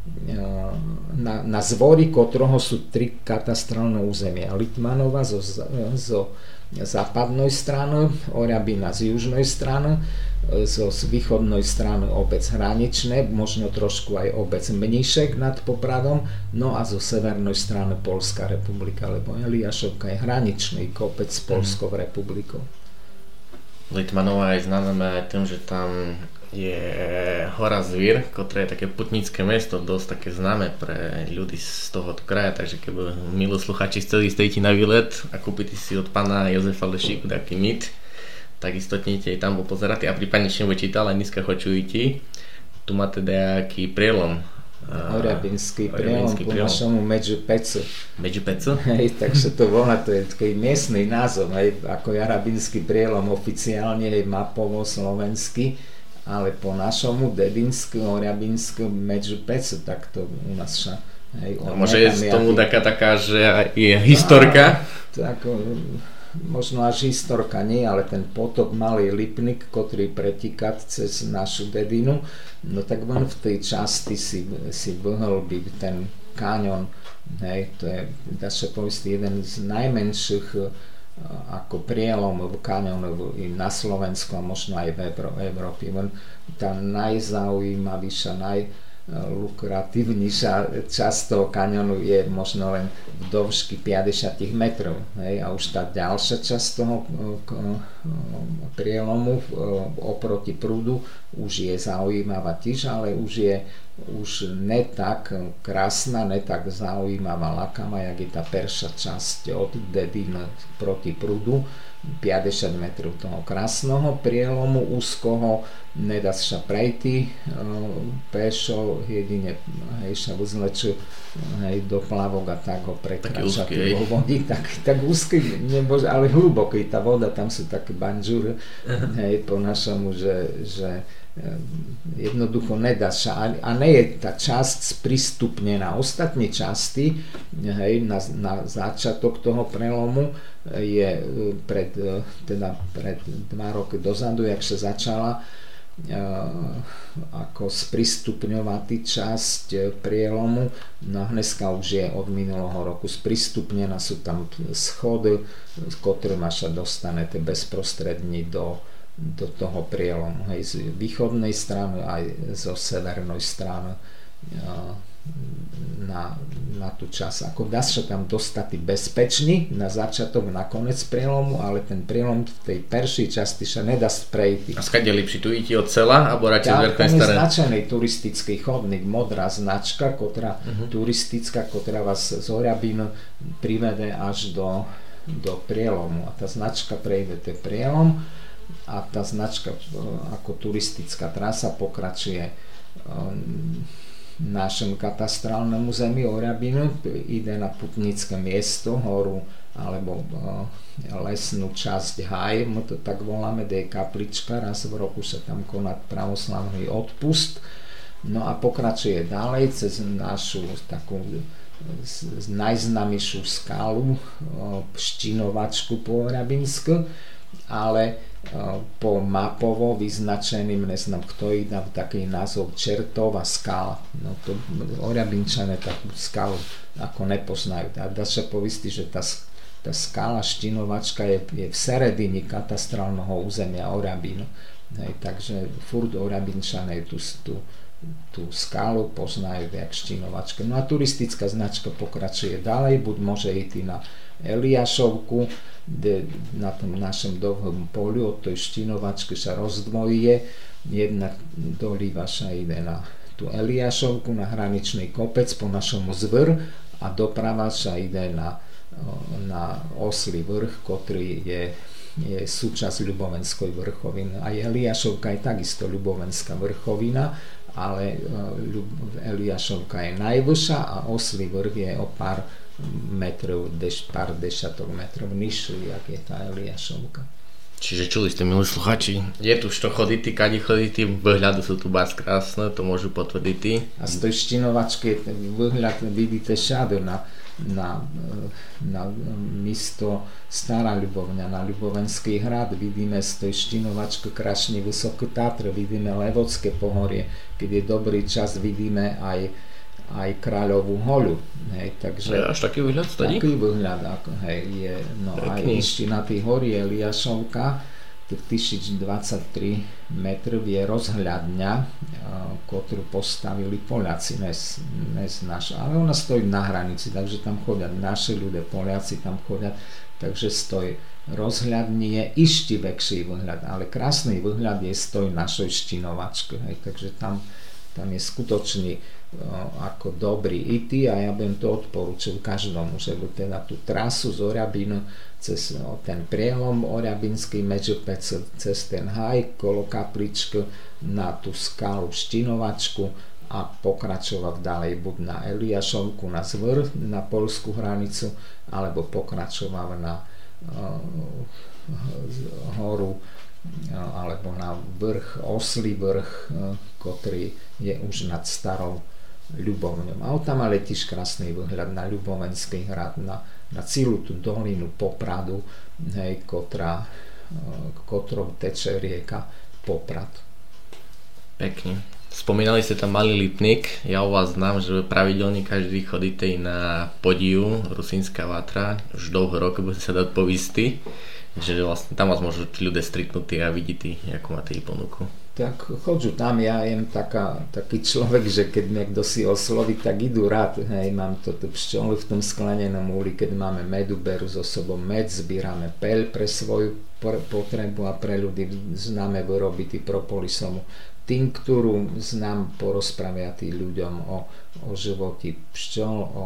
na, na zvorí ktorého sú tri katastrálne územia. Litmanova zo, zo západnej strany, Oriabina z južnej strany, zo východnej strany obec Hraničné, možno trošku aj obec Mníšek nad Popradom, no a zo severnej strany Poľská republika, lebo Eliášovka je hraničný kopec s Poľskou republikou. Litmanova je známe aj tým, že tam je hora Zvír, ktoré je také putnické mesto, dosť také známe pre ľudí z tohoto kraja, takže keby milí sluchači chceli ísť na výlet a kúpiť si od pána Jozefa Lešíku taký mit, tak istotnite aj tam popozerať a prípadne čo čítal aj dneska chočujete. Tu máte nejaký prielom. Oriabinský prielom po našomu Medžupecu. Medžupecu? Hej, takže to volá, to je taký miestny názov, hej, ako Jarabinský prielom oficiálne je mapovo slovenský, ale po našomu Dedinský, Oriabinský Medžupecu, tak to u nás sa. Hej, no, môže je z tomu taká, taká, že je historka? Tak, možno až historka nie, ale ten potok Malý Lipnik, ktorý pretíka cez našu dedinu, no tak on v tej časti si, si vyhlbí ten kaňon, hej, to je, dá sa povedať, jeden z najmenších ako prielomov kaňonov i na Slovensku a možno aj v Európe. Tá najzaujímavejšia, najlukratívnejšia časť toho kaňonu je možno len v dĺžky päťdesiat metrov. Hej? A už tá ďalšia časť toho prielomu oproti prúdu už je zaujímavá tiež, ale už je už ne tak krásna, ne tak zaujímavá, lakavá, jak je tá perša časť od Dedín proti prúdu, päťdesiat metrov toho krásneho prielomu, úzkoho, nedá sa prejти pešo, jedine hej, sa vzleču hej, do plavok a tak ho prekrača vo vodi, tak, tak úzky, nebož, ale hluboký, tá voda, tam sú také banžúry, hej, po našomu, že, že jednoducho nedá sa a nie je tá časť sprístupnená. Ostatné časti, hej, na, na začiatok toho prelomu je pred, teda pred dva roky dozadu, jak sa začala ako sprístupňovať časť prielomu, no dneska už je od minulého roku sprístupnená, sú tam schody, ktoré sa dostanete bezprostredne do do toho prielomu, hej, z východnej strany aj zo severnej strany na, na tú časť. Ako dá sa tam dostať bezpečný na začiatok, na konec prielomu, ale ten prielom v tej peršej časti sa nedá sprejti. A skade lepší tu idete od cela a boráte z veľkej staré? Tam je značený turistický chodník, modrá značka, ktorá uh-huh. turistická, ktorá vás z Oriabín privede až do, do prielomu. A tá značka prejde ten prielom a tá značka ako turistická trasa pokračuje našem katastrálnemu území Oriabinu, ide na putnické miesto, horu alebo lesnú časť Haj, my to tak voláme, kde je kaplička, raz v roku sa tam koná pravoslavný odpust, no a pokračuje ďalej cez našu takú najznámejšiu skálu, Pštinovačku po Oriabinsku, ale po mapovo vyznačeným, neznám kto ich dal taký názov Čertová skala. No to Oriabinčania takú skalu ako nepoznajú. A dá sa povistiť, že tá, tá skala Štinovačka je, je v seredini katastrálneho územia Oriabínu. Hej, takže furt Oriabinčania tú, tú, tú skalu poznajú jak Štinovačka. No a turistická značka pokračuje ďalej, buď môže ísť na Eliášovku, kde na tom našom dlhom poliu od tej Štinovačky sa rozdvojuje. Jedna dolíva sa ide na tú Eliášovku, na hraničný kopec po našom Zvr a doprava sa ide na, na Oslý vrch, ktorý je, je súčasť Ľubovenskej vrchoviny. Aj Eliášovka je takisto Ľubovenská vrchovina, ale Eliášovka je najvyššia a Oslý vrch je o pár metrov, deš, pár desiatok metrov nižší, jak je tá Eliášovka. Čiže čuli ste, milí sluchači, je tu čo chodíte, kade chodíte, výhľady sú tu bás krásne, to môžu potvrdiť. A z tej Štinovačky výhľad vidíte všade na, na, na místo Stará Ľubovňa, na Ľubovenský hrad, vidíme z tej Štinovačky krásne Vysoký Tatr, vidíme Levodské pohorie, keď je dobrý čas, vidíme aj aj Kráľovú holu, hej, takže... Je až taký výhľad stadík? Taký výhľad, ako, hej, je, no aj ešte na tej hori Eliášovka, tých tisícdvadsaťtri metrov je rozhľadňa, ktorú postavili Poliaci, nes, nes naš, ale ona stojí na hranici, takže tam chodia naši ľudia, Poliaci tam chodia, takže stojí rozhľadní je ešte väčší výhľad, ale krásny výhľad je stojí našej Štinovačky, hej, takže tam, tam je skutočný ako dobrý ity a ja bym to odporúčil každomu, že by teda tú trasu z Oriabínu cez ten prielom Oriabinský Medžupec, cez ten haj kolo kapličky na tú skalu Štinovačku a pokračoval ďalej buď na Eliášovku, na Zvr, na poľskú hranicu, alebo pokračoval na uh, horu alebo na vrch, Oslý vrch, ktorý je už nad Starou Ľubovňou. A tam ale tiež krásny výhľad na Ľubovenský hrad, na, na celú tú dolinu Popradu, hej, kotra, kotrou teče rieka Poprad. Pekne. Spomínali ste tam Malý Lipník, ja u vás znám, že pravidelne každý chodíte na Podiu, Rusínska Vatra, už dlho rokov by sa dať povisti, že vlastne tam vás môžu ľudia stretnúť a vidíte, ako máte ich ponuku. Tak chodžu tam, ja jem taká, taký človek, že keď niekto si osloví, tak idú rád, hej, mám to tu pšťolu v tom sklenenom úli, keď máme medu, berú so sobou med, zbierame peľ pre svoju potrebu a pre ľudí známe vyrobiť propolisovú tinktúru, znám porozpraviať ľuďom o, o životi pšťol, o,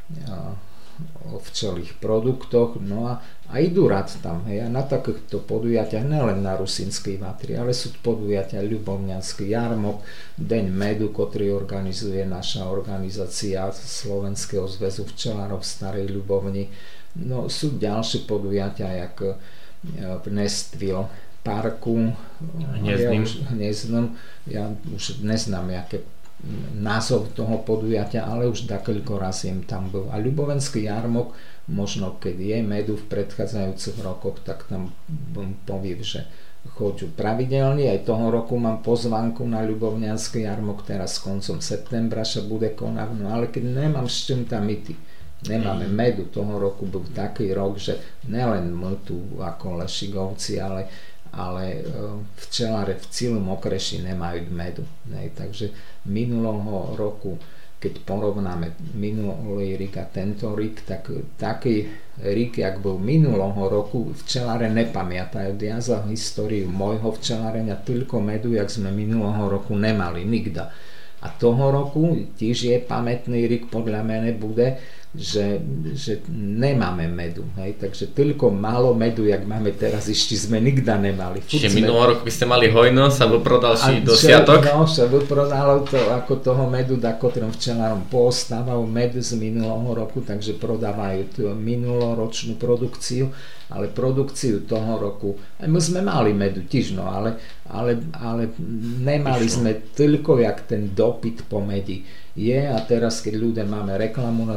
o včelých produktoch, no a, a idú rád tam, hej, a na takýchto podujatiach, nelen na Rusínskej Vatri, ale sú podujatia Ľubovňanský jarmok, Deň medu, ktorý organizuje naša organizácia Slovenského zväzu včelárov v Starej Ľubovni, no sú ďalšie podujatia, jak v Nestville parku Hniezdnym. Ja, Hniezdnym, ja už neznám, aké názov toho podujatia, ale už dakoľko raz jem tam bol. A Ľubovenský jarmok, možno keď je medu v predchádzajúcich rokoch, tak tam poviem, že chodžu pravidelne. Aj toho roku mám pozvánku na Ľubovňanský jarmok, teraz koncom septembra sa bude konať, no ale keď nemám s čím tam ity, nemáme medu, toho roku bol taký rok, že nelen my tu ako Lešigovci, ale ale včeláre v celom okreši nemajú medu. Ne? Takže minulého roku, keď porovnáme minulý rok a tento rok, tak taký rok, jak bol minulého roku, včeláre nepamätajú. Ja za históriu môjho včelárenia toľko medu, jak sme minulého roku nemali nikda. A toho roku tiež je pamätný rok, podľa mene bude, že, že nemáme medu, hej? Takže toľko málo medu, jak máme teraz, ešte sme nikda nemali. Čiže sme... minulého roku by ste mali hojno, sa vyprodal si dosiatok? No, sa vyprodalo to, ako toho medu, dakotrom včelárom poostávajú med z minulého roku, takže prodávajú tú minuloročnú produkciu, ale produkciu toho roku, aj my sme mali medu tiež, no, ale, ale, ale nemali Išlo. sme toľko, jak ten dopyt po medi je, a teraz keď ľudia máme reklamu na domy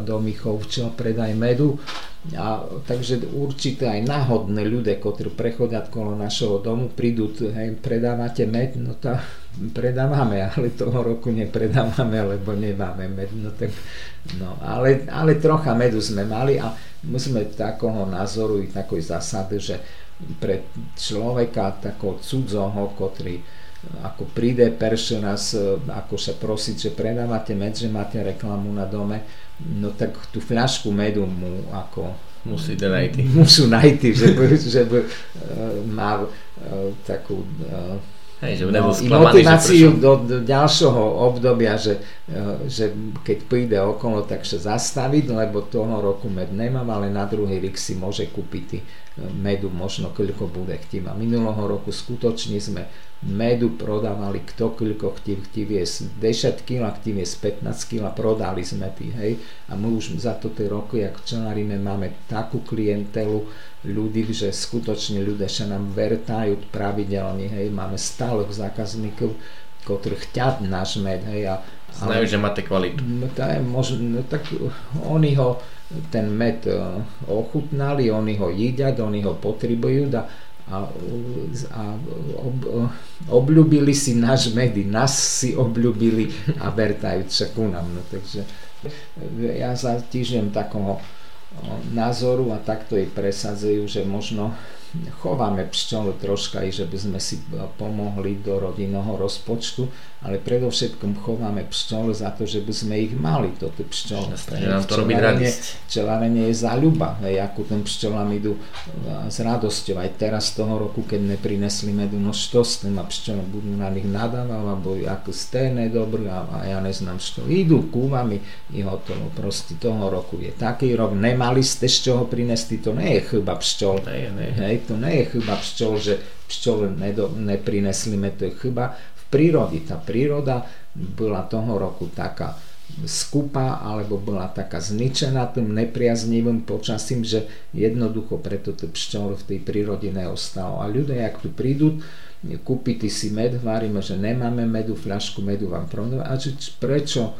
chov včel, predaj medu. A takže určite aj náhodné ľudia, ktorí prechodia kolo našeho domu, prídu, hej, predávate med, no tá predávame, ale toho roku nepredávame, lebo nemáme med, no tak, no, ale, ale trocha medu sme mali a my sme takého názoru i takoj zásady, že pre človeka takého cudzoho, ktorý ako príde perší raz, ako sa prosiť, že predávate med, že máte reklamu na dome, no tak tú fľašku medu mu ako musí najti. Musú najti, že by, že by uh, mal uh, takú uh, Hej, že no, sklamaný, motiváciu že do, do ďalšieho obdobia, že, uh, že keď príde okolo, tak sa zastaviť, lebo toho roku med nemám, ale na druhý rok si môže kúpiť medu možno koľko bude chtít. A minulého roku skutočne sme medu prodávali kto koľko chtív, chtív je desať kilogramov, chtív je pätnásť kilogramov, prodali sme tý, hej. A my už za to tie roky, jak včelárime, máme takú klientelu ľudí, že skutočne ľudia sa nám vertajú pravidelne, hej. Máme stále zákazníkov, ktorí chťať náš med, hej. A, znajú, že máte kvalitu. No, je možno, no, tak oni ho, ten med uh, ochutnali, oni ho jedia, oni ho potrebujú a, a, a ob, obľúbili si náš med, nás si obľúbili a vertajú sa ku nám. No, takže ja za týždeň takého názoru a takto jej presadzujú, že možno chováme pšťolu troška, i že by sme si pomohli do rodinného rozpočtu, ale predovšetkom chováme pšťolu za to, že by sme ich mali, toto pšťolu. Že nám to robí radosť. Včelárenie je záľuba, hej, ako ten pšťolám idú s radosťou. Aj teraz toho roku, keď neprinesli medu, no što s tým a pšťolám budú na nich nadávať, alebo ako ste nedobrý a, a ja neznám što. Idú kúvami i hotovo. Proste toho roku je taký rok, nemali ste z čoho prinesti, to nie je chyba pšťol. Ne, ne. Hej, to nie je chyba pšťol, že pšťol neprinesli med, to je chyba v prírode. Tá príroda bola toho roku taká skupá, alebo bola taká zničená tým nepriaznivým počasím, že jednoducho preto to pšťol v tej prírode neostalo. A ľudia, jak tu prídu, kúpite si med, varíme, že nemáme medu, fľašku medu vám prodáme. A prečo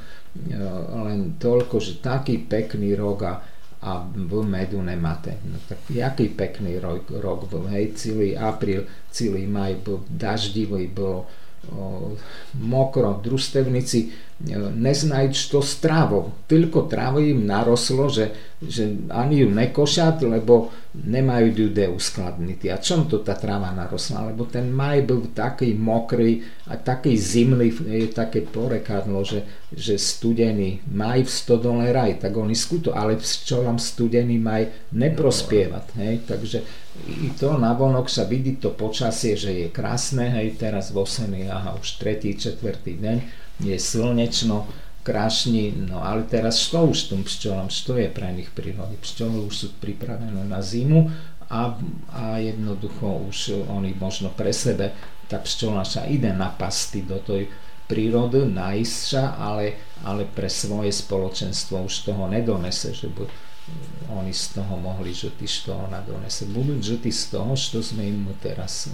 len toľko, že taký pekný rok a a v medu nemáte. No tak jaký pekný rok, rok bol, hej, celý apríl, celý maj bol daždivý, bolo o, mokro, družstevníci neznajú, čo s trávou. Toľko trávy im naroslo, že, že ani ju nekošať, lebo nemajú ju kde uskladniť. A čom to tá tráva narosla? Lebo ten maj bol taký mokrý a taký zimný, je také porekadlo, že, že studený maj v stodole raj, tak oni skuto, ale čo vám studený maj neprospievať, hej, takže i to navonok sa vidí to počasie, že je krásne, hej, teraz v oseni, aha, už tretí, čtvrtý deň, je slnečno, krášni, no ale teraz što už tým pšťolám, što je pre nich prírody, pšťoly už sú pripravené na zimu a, a jednoducho už oni možno pre sebe, tá pšťola sa ide napasti do tej prírody, nájsť sa, ale, ale pre svoje spoločenstvo už toho nedonese, že by oni z toho mohli žiť, z toho nadonese. Budú žiť z toho, čo sme im teraz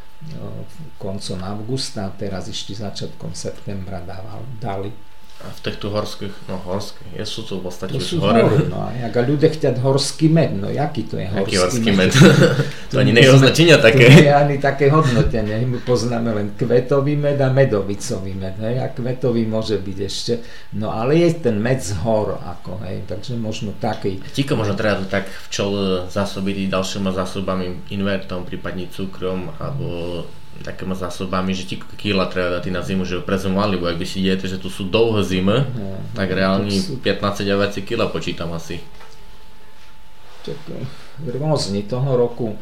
koncom augusta a teraz ešte začiatkom septembra dával, dali. A v týchto horských, no horské, je sú to v podstate to sú hore. hory, no a jak ľudia chťať horský med, no jaký to je horský, horský med? med? To ani nie je označenia také. To nie je ani také hodnotenie, my poznáme len kvetový med a medovicový med, hej, a kvetový môže byť ešte, no ale je ten med z hor, ako, hej, takže možno taký. Tíko možno treba tak včel zásobiť ďalšíma zásobami, invertom, prípadne cukrom, alebo takými zásobami, že ti kila treba dať na zimu, že prezumovali, bo ak by si idete, že tu sú dlhé zimy, no, tak reálne sú pätnásť a viac kila počítam asi. Tak rôzne toho roku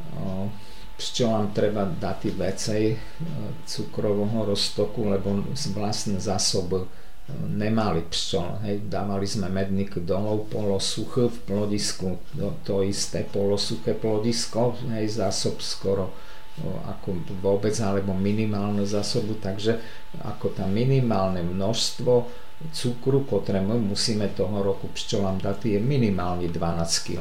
pšťolám treba dať viacej cukrového roztoku, lebo z vlastné zásoby nemali pšťol, hej, dávali sme medník dolov polosuché v plodisku, to, to isté polosuché plodisko, hej, zásob skoro ako vôbec, alebo minimálnu zásobu, takže ako tam minimálne množstvo cukru, ktoré my musíme toho roku pšťolám dať, je minimálne dvanásť kilogramov.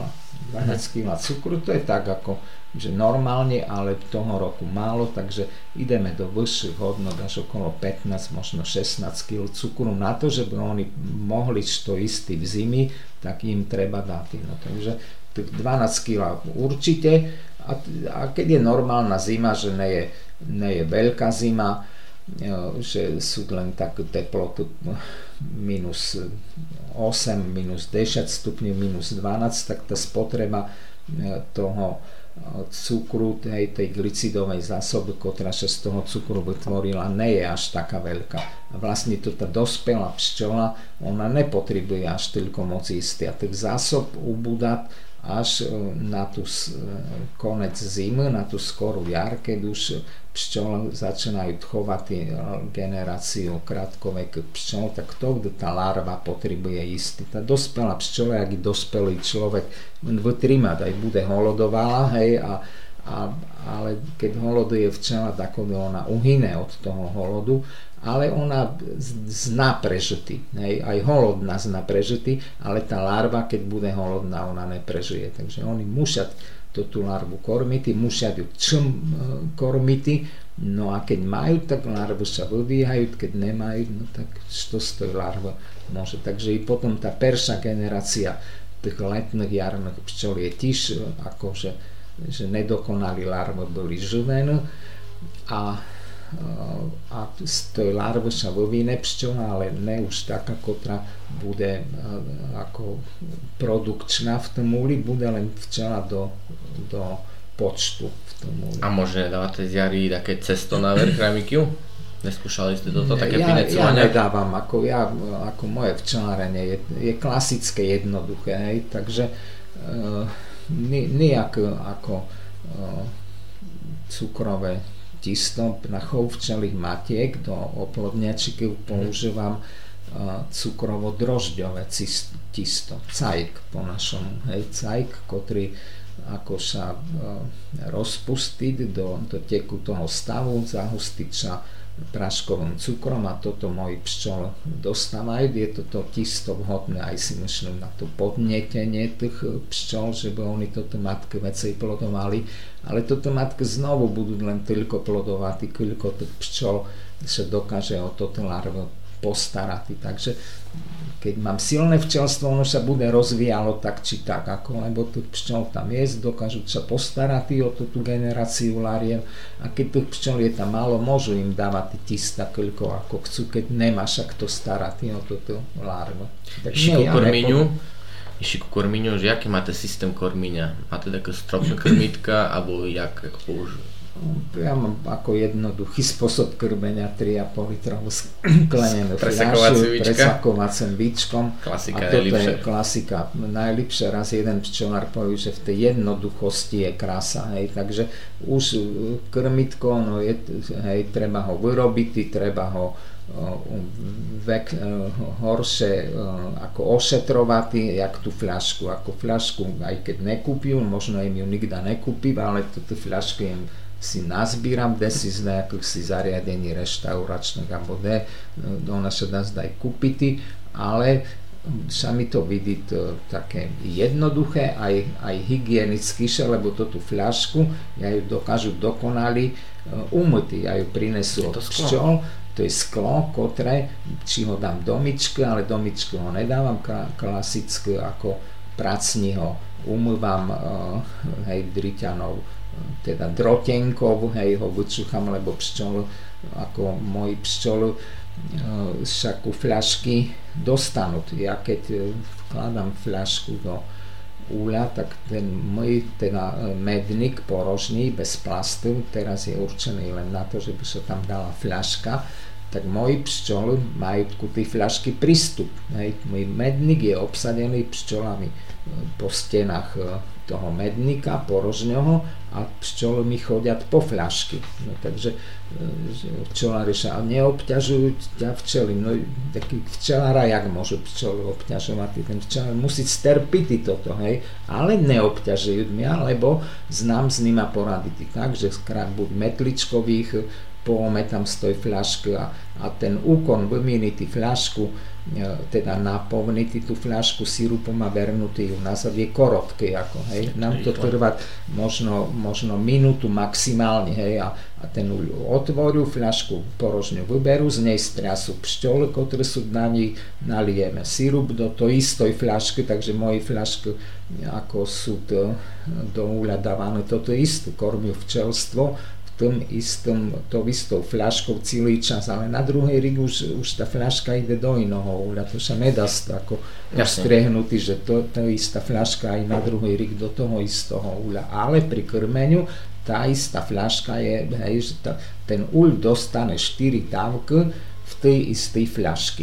dvanásť kilogramov cukru, to je tak ako, že normálne, ale toho roku málo, takže ideme do vyšších hodnot až okolo pätnásť, možno šestnásť kilogramov cukru. Na to, že by oni mohli to istý v zimi, tak im treba dať. No, takže tých dvanásť kilogramov určite. A, a keď je normálna zima, že nie je, nie je veľká zima, že sú len také teploty minus osem, minus desať stupňov, minus dvanásť, tak tá spotreba toho cukru, tej, tej glycidovej zásoby, ktorá sa z toho cukru vytvorila, nie je až taká veľká. A vlastne to tá dospelá pščola, ona nepotrebuje až toľko moc jísť. A tých zásob ubúda až na tú konec zimy, na tú skorú jar, keď už pščole začínajú chovať generáciu krátkovekých pščol, tak to, kde tá larva potrebuje jísť. Tá dospelá pščola, jak i dospelý človek, vytríma, aj bude holodovala, hej, a, a, ale keď holoduje včela, tak ona uhyne od toho holodu, ale ona zná prežitý, hej, aj holodná zná prežitý, ale tá larva, keď bude holodná, ona neprežije. Takže oni musia to tú larvu kormiť, musia ju čím kormiť, no a keď majú, tak larvy sa vyvíjajú, keď nemajú, no tak čo z tej larvy môže. Takže i potom tá perša generácia tých letných jarných pčol je tiež akože, že nedokonalí larvy boli živené a a z tej larvy sa vyvinie pščola, ale ne už taká, ktorá bude ako produkčná v tom úli, bude len včela do, do počtu v tom úli. A možné dávate z jary také cesto na vrch ramikiu? Neskúšali ste toto, také ja, pinecovania? Ja nedávam, ako, ja, ako moje včelárenie je, je klasické, jednoduché, hej, takže uh, nijak ako uh, cukrové tisto na chov včelých matiek do oplodňačikov používam uh, cukrovo-drožďové tisto, cajk po našom, hej, cajk, ktorý ako sa uh, rozpustiť do, do tekutého stavu, zahustiť sa práškovým cukrom a toto moji pščol dostávajú. Je toto tisto vhodné aj si myslím na to podnietenie tých pščol, že by oni toto matky vecej plodovali, ale toto matky znovu budú len toľko plodovať, koľko tých pščol sa dokáže o toto larvu postarať. Takže keď mám silné včelstvo, ono sa bude rozvíjalo tak či tak, ako, lebo tých pščol tam je, dokážu sa postarať o tú generáciu lariev a keď tých pščol je tam málo, môžu im dávať tista koľko ako chcú, keď nemáš sa kto starať o túto larvu. Ešte ku kormiňu, ešte ku kormiňu, že aký máte systém kormiňa? Máte také stropné krmítka, alebo jak, ako používate? Ja mám ako jednoduchý spôsob krmenia tri a pol litrovú sklenenú fľašu presakovacím bičkom. Klasika, a toto najlepšie. Je klasika. Najlepšie raz jeden včelár povie, že v tej jednoduchosti je krása. Hej. Takže už krmitko, no je, hej, treba ho vyrobiť, treba ho vek, horšie ako ošetrovať, jak tú fľašku. Ako fľašku, aj keď nekúpil, možno im ju nikda nekúpil, ale túto fľašku im si nazbíram, kde si z nejakých si zariadení reštauračných alebo kde, ona sa dá zdaj kúpiť, ale sa mi to vidí to také jednoduché, aj, aj hygienickejšie, lebo tú fľašku ja ju dokážu dokonali umyť, ja ju prinesú od pščol, to je sklo, ktoré, či ho dám do myčky, ale do myčky ho nedávam klasicky, ako pracni ho umývam hej, driťanou, teda drotenkov, hej, ho vyčúcham, lebo pščol, ako moji pščolu však fľašky dostanú. Ja keď vkladám fľašku do úľa, tak ten môj teda medník porožný, bez plastu, teraz je určený len na to, že by sa tam dala fľaška, tak moji pščoli majú ku tej fľašky prístup. Hej. Môj medník je obsadený pščolami po stenách toho medníka porožňoho a pščole mi chodia po fľašky. No, takže včelári sa neobťažujú ťa včely. No, taký včelára, jak môže pščole obťažovať? Ten včelár musí sterpiť toto, hej, ale neobťažujú mňa, lebo znám s nima poradiť tak, že skrát buď metličkových póme tam stojí fľaška a, a ten úkon vymieniť fľašku, teda naplniť tú fľašku sirupom a vernutý ju nazad je korotké, ako, hej. Nám to trvá možno, možno minútu maximálne, hej, a, a ten otvorú fľašku porožňu vyberú, z nej striasú pšťole, ktoré sú na nej, nalijeme sirup do to istoj fľašky, takže moje fľašky ako sú to, do úľa dávané toto isté, kormiu včelstvo tom istom, to istou fľaškou celý čas, ale na druhej rig už, už tá fľaška ide do iného úľa, to sa nedá ako striehnutý, že to, to istá fľaška aj na druhej rig do toho istého úľa, ale pri krmeniu tá istá fľaška je, hej, že tá, ten úľ dostane štyri dávky v tej istej fľašky.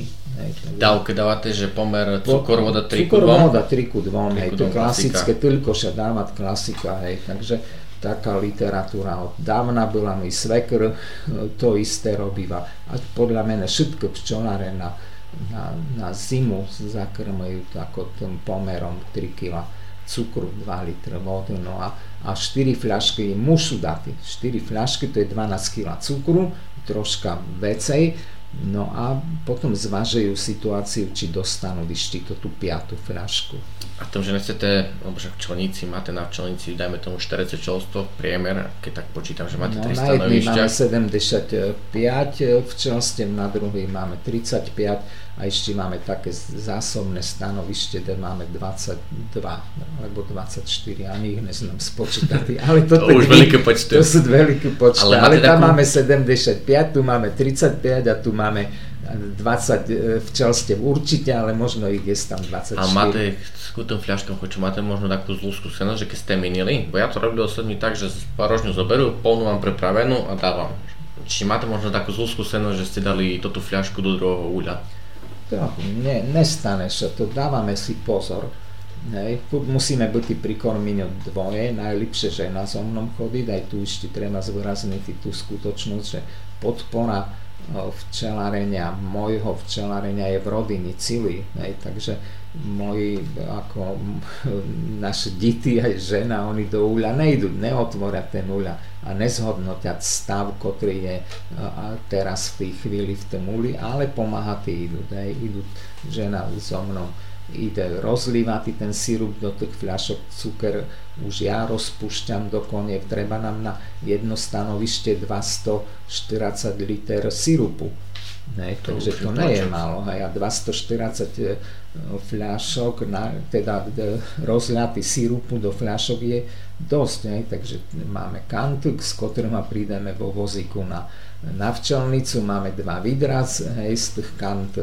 Dávky dávate, že pomer cukor voda tri ku dvom? Cukor voda tri ku dvom, hej, to klasické, toľko sa dávať klasika, hej, takže taká literatúra od dávna bola, môj svekr to isté robíva. A podľa mňa všetko pčoláre na, na, na zimu zakrmujú ako tým pomerom tri kilá cukru, dva litre vody, no a, a štyri fľašky musú dať. štyri fľašky, to je dvanásť kilá cukru, troška vecej, no a potom zvážajú situáciu, či dostanú ešte tú piatu fľašku. A tým, že nechcete, lebo však čelníci, máte na čelníci, dajme tomu štyridsať čelstv priemer, keď tak počítam, že máte no, tristo na novišťa. máme sedemdesiatpäť včelstiev, na druhej máme tridsaťpäť a ešte máme také zásobné stanovište, kde máme dvadsaťdva alebo dvadsaťštyri, ani ich neznám spočítať. Ale to, to už veľké počty. To sú veľké počty, ale, ale tam takú... máme sedemdesiatpäť, tu máme tridsaťpäť a tu máme dvadsať včelstiev určite, ale možno ich je tam dvadsaťštyri. A máte k tým fľaškom, čo máte možno takú zlú skúsenosť, že keď ste minili? Bo ja to robil osobne tak, že parožňu zoberú, polnú mám pripravenú a dávam. Či máte možno takú zlú skúsenosť, že ste dali túto fľašku do druhého úľa? To ne, nestane sa to, dávame si pozor. Hej. Musíme byť pri kormíňu dvoje, najlepšie, že na so mnom chodiť, aj tu ešte treba zvrazniť tú skutočnosť, že podpora včelárenia, môjho včelárenia je v rodine celý, hej, takže moji, ako naše deti aj žena, oni do úľa nejdú, neotvoria ten úľa a nezhodnotia stav, ktorý je a teraz v tej chvíli v tom úli, ale pomáhati idú, hej, idú žena so mnou, ide rozlívať ten sirup do tých fľašok, cuker už ja rozpúšťam do koniek, treba nám na jedno stanovište dvestoštyridsať liter sirupu. Ne, to takže to nie je málo, hej, a dvestoštyridsať fľašok, na, teda rozľatý sirupu do fľašok je dosť, hej, takže máme kantuk, s ktorým prídeme vo vozíku na, na včelnicu, máme dva vidra, hej, z tých kant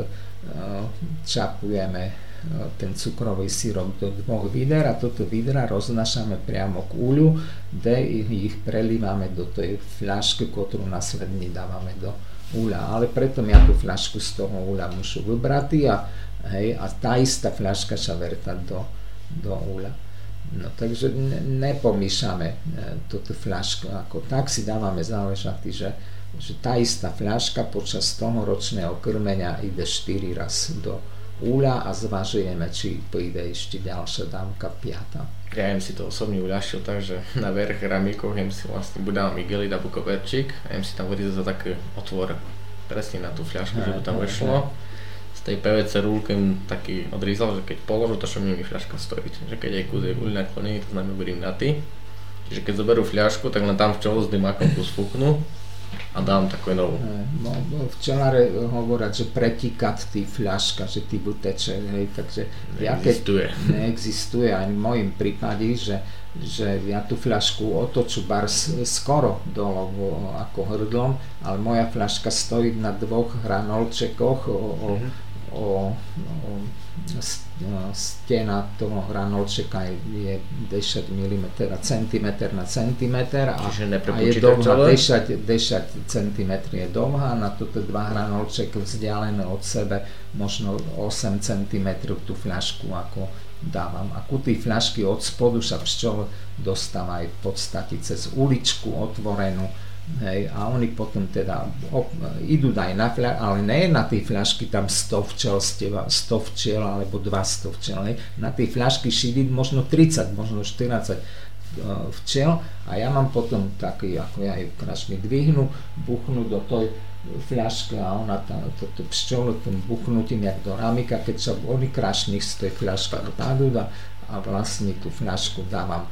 čapujeme ten cukrový sirop do dvoch vider a toto vidra roznášame priamo k úľu, kde ich prelívame do tej fľašky, ktorú následne dávame do úľa. Ale preto ja tú fľašku z toho úľa musím vybrať a, hej, a tá istá fľaška sa verta do, do úľa. No takže ne, nepomýšame e, túto fľašku, ako tak si dávame záležať, že, že tá istá fľaška počas toho ročného krmenia ide štyri raz do úľa a zvažujeme, či pôjde ešte ďalšia dávka, piata. Ja jem si to osobne uľahčil, takže na verch ramíkov jem si vlastne buď dám igelit alebo koberčík a jem si tam vody za taký otvor presne na tú fľašku, že to tam vešlo. Z tej pé vé cé rúlky taký odrízal, že keď položu, to čo mi fľaška stojí. Čiže keď aj kus je uľ naklonený, to znamená budem na ty. Čiže keď zoberú fľašku, tak len tam včelu s dymákom tu sfúknu a dám takú novú. No, včeláre hovoria, že pretíkať tý fľaška, že ty buteče, hej, takže neexistuje. Ja neexistuje aj v mojom prípade, že, že ja tú fľašku otoču bar skoro dolo ako hrdlom, ale moja fľaška stojí na dvoch hranolčekoch o, o, mm-hmm. o, o stena toho hranolčeka je desať milimetrov, centimetr na centimetr a, a je dlhá desať, desať centimetrov je dlhá, na toto dva hranolčeky vzdialené od sebe možno osem centimetrov tú fľašku ako dávam. A ku tej fľašky od spodu sa pšťol dostáva aj v podstate cez uličku otvorenú. Hej, a oni potom teda op, idú aj na fľašku, ale nie na tej fľašky tam sto včelstiev, sto včiel alebo dvesto včiel, hej. Na tej fľašky šídiť možno tridsať, možno štyridsať včel a ja mám potom taký, ako ja ju krašne dvihnú, buchnú do tej fľašky a ona tam, toto pšťolu tým buchnutím jak do ramika, keď sa oni krašných z tej fľašky padú a, a vlastne tú fľašku dávam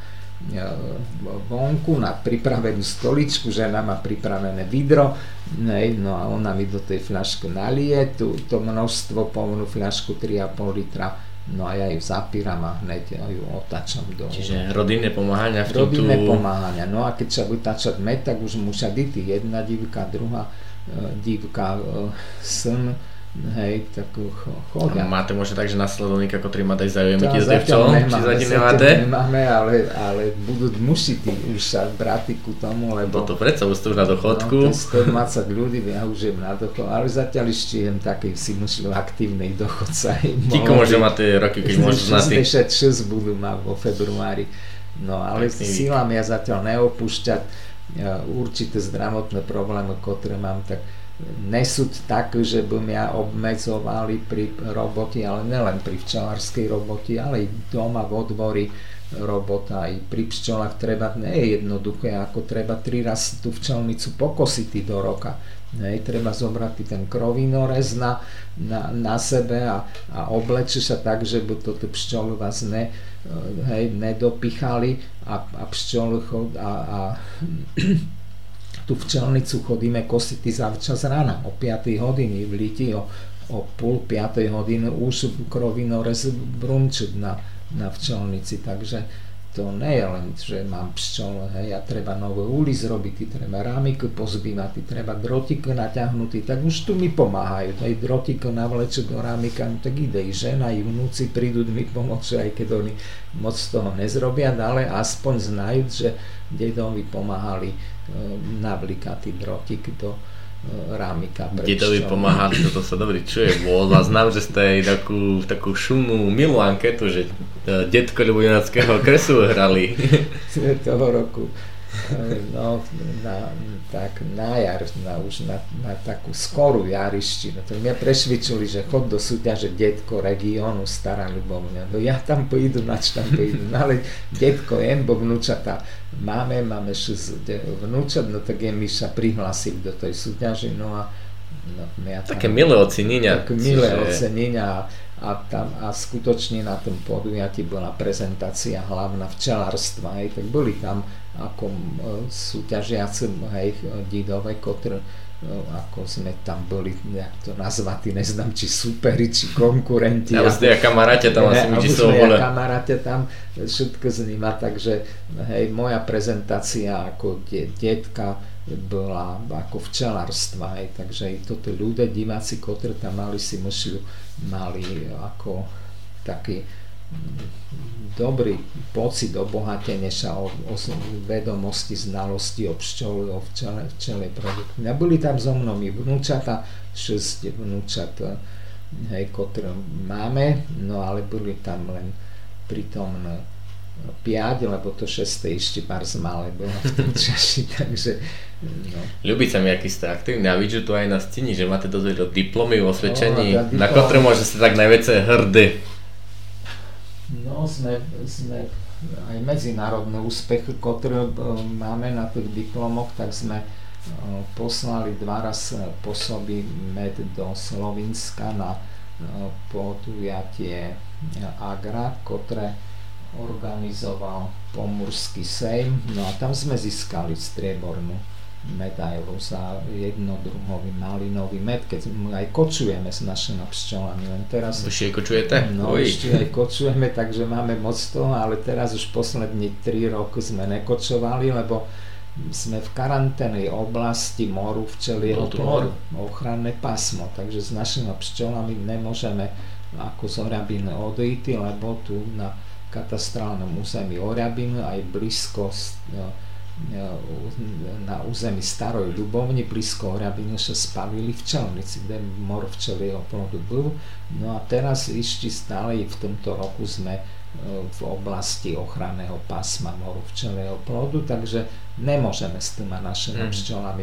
vonku na pripravenú stoličku, žena má pripravené vidro, no a ona mi do tej fľašky nalije tú, to množstvo, plnú fľašku tri a pol litra, no a ja ju zapíram a hneď ju otáčam do... Čiže rodinné pomáhania v tomto... Rodinné pomáhania, no a keď sa bude tačať med, tak už musia byť jedna dívka, druhá dívka, syn, hej, tak chodia. Máte možno tak, že nasledovníka, ktorý má dať záujem ti do tej včelom? Či zatiaľ nemáte? Nemáme, ale, ale budú musieť už sa vrátiť ku tomu, lebo... Toto predsa, už ste už na dochodku. No, sto dvadsať ľudí, ja už jem na dochodku, ale zatiaľ ešte jem taký si myslel aktívnej dochodca. Tiko možno máte roky, keď môžu znať. šesťdesiatšesť budú mať vo februári. No ale sílam ja zatiaľ neopúšťať. Určité zdravotné problémy, ktoré mám, tak nesú tak, že by mňa obmedzovali pri robote, ale nelen pri včelárskej robote, ale i doma v odbori robota. Aj pri pčelách treba, nie je jednoduché, ako treba tri raz tú včelnicu pokosiť do roka. Hej, treba zobrať ten krovinorez na, na, na sebe a, a oblečiť sa tak, že by toto pšťolu vás ne, hej, nedopichali a, a pšťolu chod a, a tú včelnicu chodíme kosiť zavčas rána o piatej hodiny v liti, o, o pol piatej hodiny už krovinorez brunčiť na, na včelnici, takže to nie je len, že mám pšťol, hej, a treba nové úly zrobiť, treba rámiky pozbývať, treba drotiky naťahnutý, tak už tu mi pomáhajú, hej, drotiky navlečú do rámika, no tak ide i žena, i vnúci prídu mi pomôcť, aj keď oni moc toho nezrobia, ale aspoň znajú, že dedovi pomáhali e, navlikať drotik do rámika. Dedovi pomáhali, toto sa dobrý čuje, bo znám, že ste aj takú, takú šumnú milú anketu, že detko ľubojunackého kresu hrali. Toho roku, no, na, tak na jar, na, už na, na takú skorú jarištinu. To mňa prešvičili, že chod do súťaže detko regiónu Stará Ľubovňa. No ja tam pôjdu, nač tam pôjdu, no ale detko jem, bo vnúčata máme, máme šesť vnúčat, no tak je mi sa prihlásiť do tej súťaže, no a no, ja tam, také milé ocenenia. Také milé čiže... ocenenia a, tam, a skutočne na tom podujatí bola prezentácia hlavná včelárstva, hej, tak boli tam ako súťažiaci, hej, didové, ktoré ako sme tam boli, jak to nazvať, neznám, či superi, či konkurenti. Ale ste ja kamaráte tam asi mi, či sú boli. Ja kamaráte tam, všetko z nima, takže hej, moja prezentácia ako detka bola ako včelárstva, hej, takže i toto ľudia, diváci, ktorí tam mali, si mysleli, mali ako taký dobrý pocit obohatenia sa o, o vedomosti, znalosti o pšťole, o včele, včele produkty. A boli tam so mnou i vnúčata, šesť vnúčat, hej, ktoré máme, no ale boli tam len pritom piať, lebo to šesté ešte pár zmalé bolo v tom čaši, takže no. Ľubí sa mi, aký ste aktívni a vidíte tu aj na steni, že máte dosť veľa diplomy vo osvedčení, no, na ktoré môže ste tak najväčšie hrdí. No, sme, sme aj medzinárodné úspechy, ktoré máme na tých diplomoch, tak sme poslali dva raz pôsoby med do Slovenska na podujatie Agra, ktoré organizoval Pomurský sejm, no a tam sme získali striebornú medailu za jednodruhový malinový med, keď aj kočujeme s našimi pšťolami, len teraz... Ešte aj kočujete? No, Oj. ešte aj kočujeme, takže máme moc toho, ale teraz už poslední tri roky sme nekočovali, lebo sme v karanténnej oblasti moru včelieho plodu, ochranné pásmo, takže s našimi pšťolami nemôžeme ako z Oriabiny odísť, lebo tu na katastrálnom území Oriabiny aj blízko na území Staroj Ľubovne, blízko Oriabiny sa spalili včelnici, kde mor včelieho plodu bol. No a teraz ešte stále v tomto roku sme v oblasti ochranného pásma moru včelieho plodu, takže nemôžeme s tými našimi mm. včelami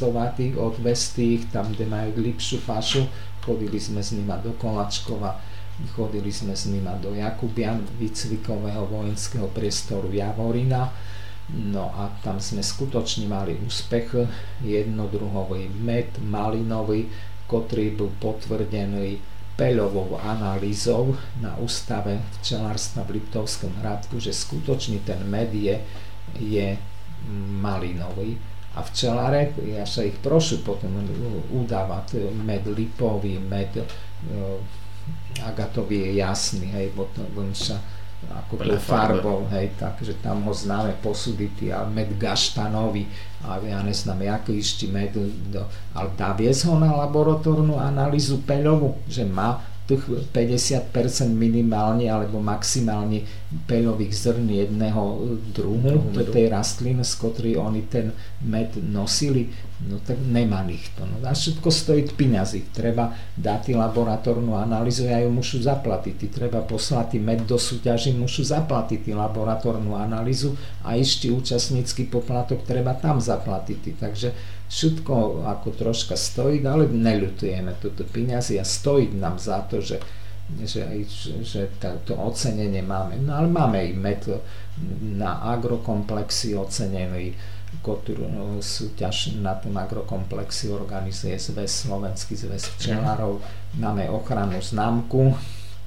cestovať, odvesti ich tam, kde majú lepšiu pašu. Chodili sme s nimi do Kolačkova, chodili sme s nima do Jakubian, výcvikového vojenského priestoru Javorina. No a tam sme skutočne mali úspech. Jednodruhový med malinový, ktorý bol potvrdený peľovou analýzou na ústave včelárstva v Liptovskom Hradku, že skutočne ten med je, je malinový. A včeláre, ja sa ich prošu potom udávať med lipový, med agatový je jasný, hej, potom sa ako tou farbou, hej, takže tam ho známe posúdiť, a med gaštanový, a ja neznám, jaký ešte med, do, ale dá viesť ho na laboratórnu analýzu peľovú, že má tých päťdesiat percent minimálne alebo maximálne peľových zrn jedného druhu do tej rastliny, z ktorej oni ten med nosili, no tak nemá nikto. No a všetko stojí peniazy. Treba dať laboratórnu analýzu a ju musú zaplatiť. Treba poslať med do súťaži, musú zaplatiť laboratórnu analýzu a ešte účastnícky poplatok treba tam zaplatiť. Takže všetko ako troška stojí, ale neľutujeme toto peniazy a stojí nám za to, že, že, že to ocenenie máme. No ale máme i med na agrokomplexy ocenený, ktorú súťaž na tom agrokomplexy organizuje zväz, Slovenský zväz včelárov. Máme ochrannú známku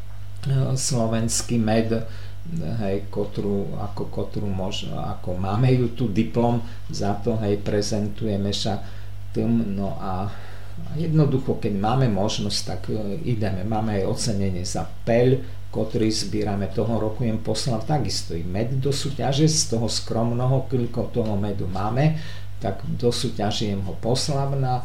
slovenský med, hej, kotru, ako kotru mož, ako máme ju tu diplom za to, hej, prezentujeme sa tým, no a jednoducho, keď máme možnosť, tak ideme, máme aj ocenenie za peľ, ktorý zbierame toho roku, jem poslal takisto i med do súťaže, z toho skromného, koľko toho medu máme, tak do súťaže jem ho poslal na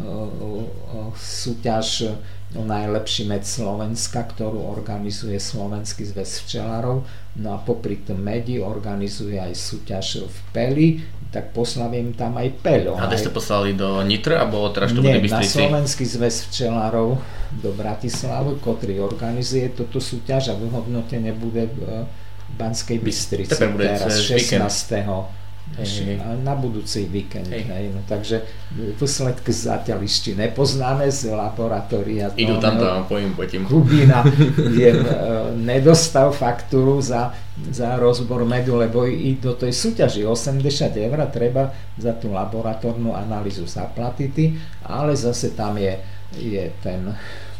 uh, súťaž o najlepší med Slovenska, ktorú organizuje Slovenský zväz včelárov. No a popri tom medi organizuje aj súťaž v peli, tak poslavím tam aj peľo. A kde ste poslali do Nitra, alebo teraz to bude Bystrici? Nie, na Slovenský zväz včelárov do Bratislavy, ktorý organizuje toto súťaž a vyhodnotenie bude v Banskej Bystrici. Teraz šestnásteho na budúci víkend. Hej. No, takže výsledky zatiaľ ešte nepoznáme z laboratória. Idú tam tam, pojím, pojím. Kubína je nedostal faktúru za, za rozbor medu, lebo i do tej súťaži osemdesiat eur treba za tú laboratórnu analýzu zaplatiť, ale zase tam je, je ten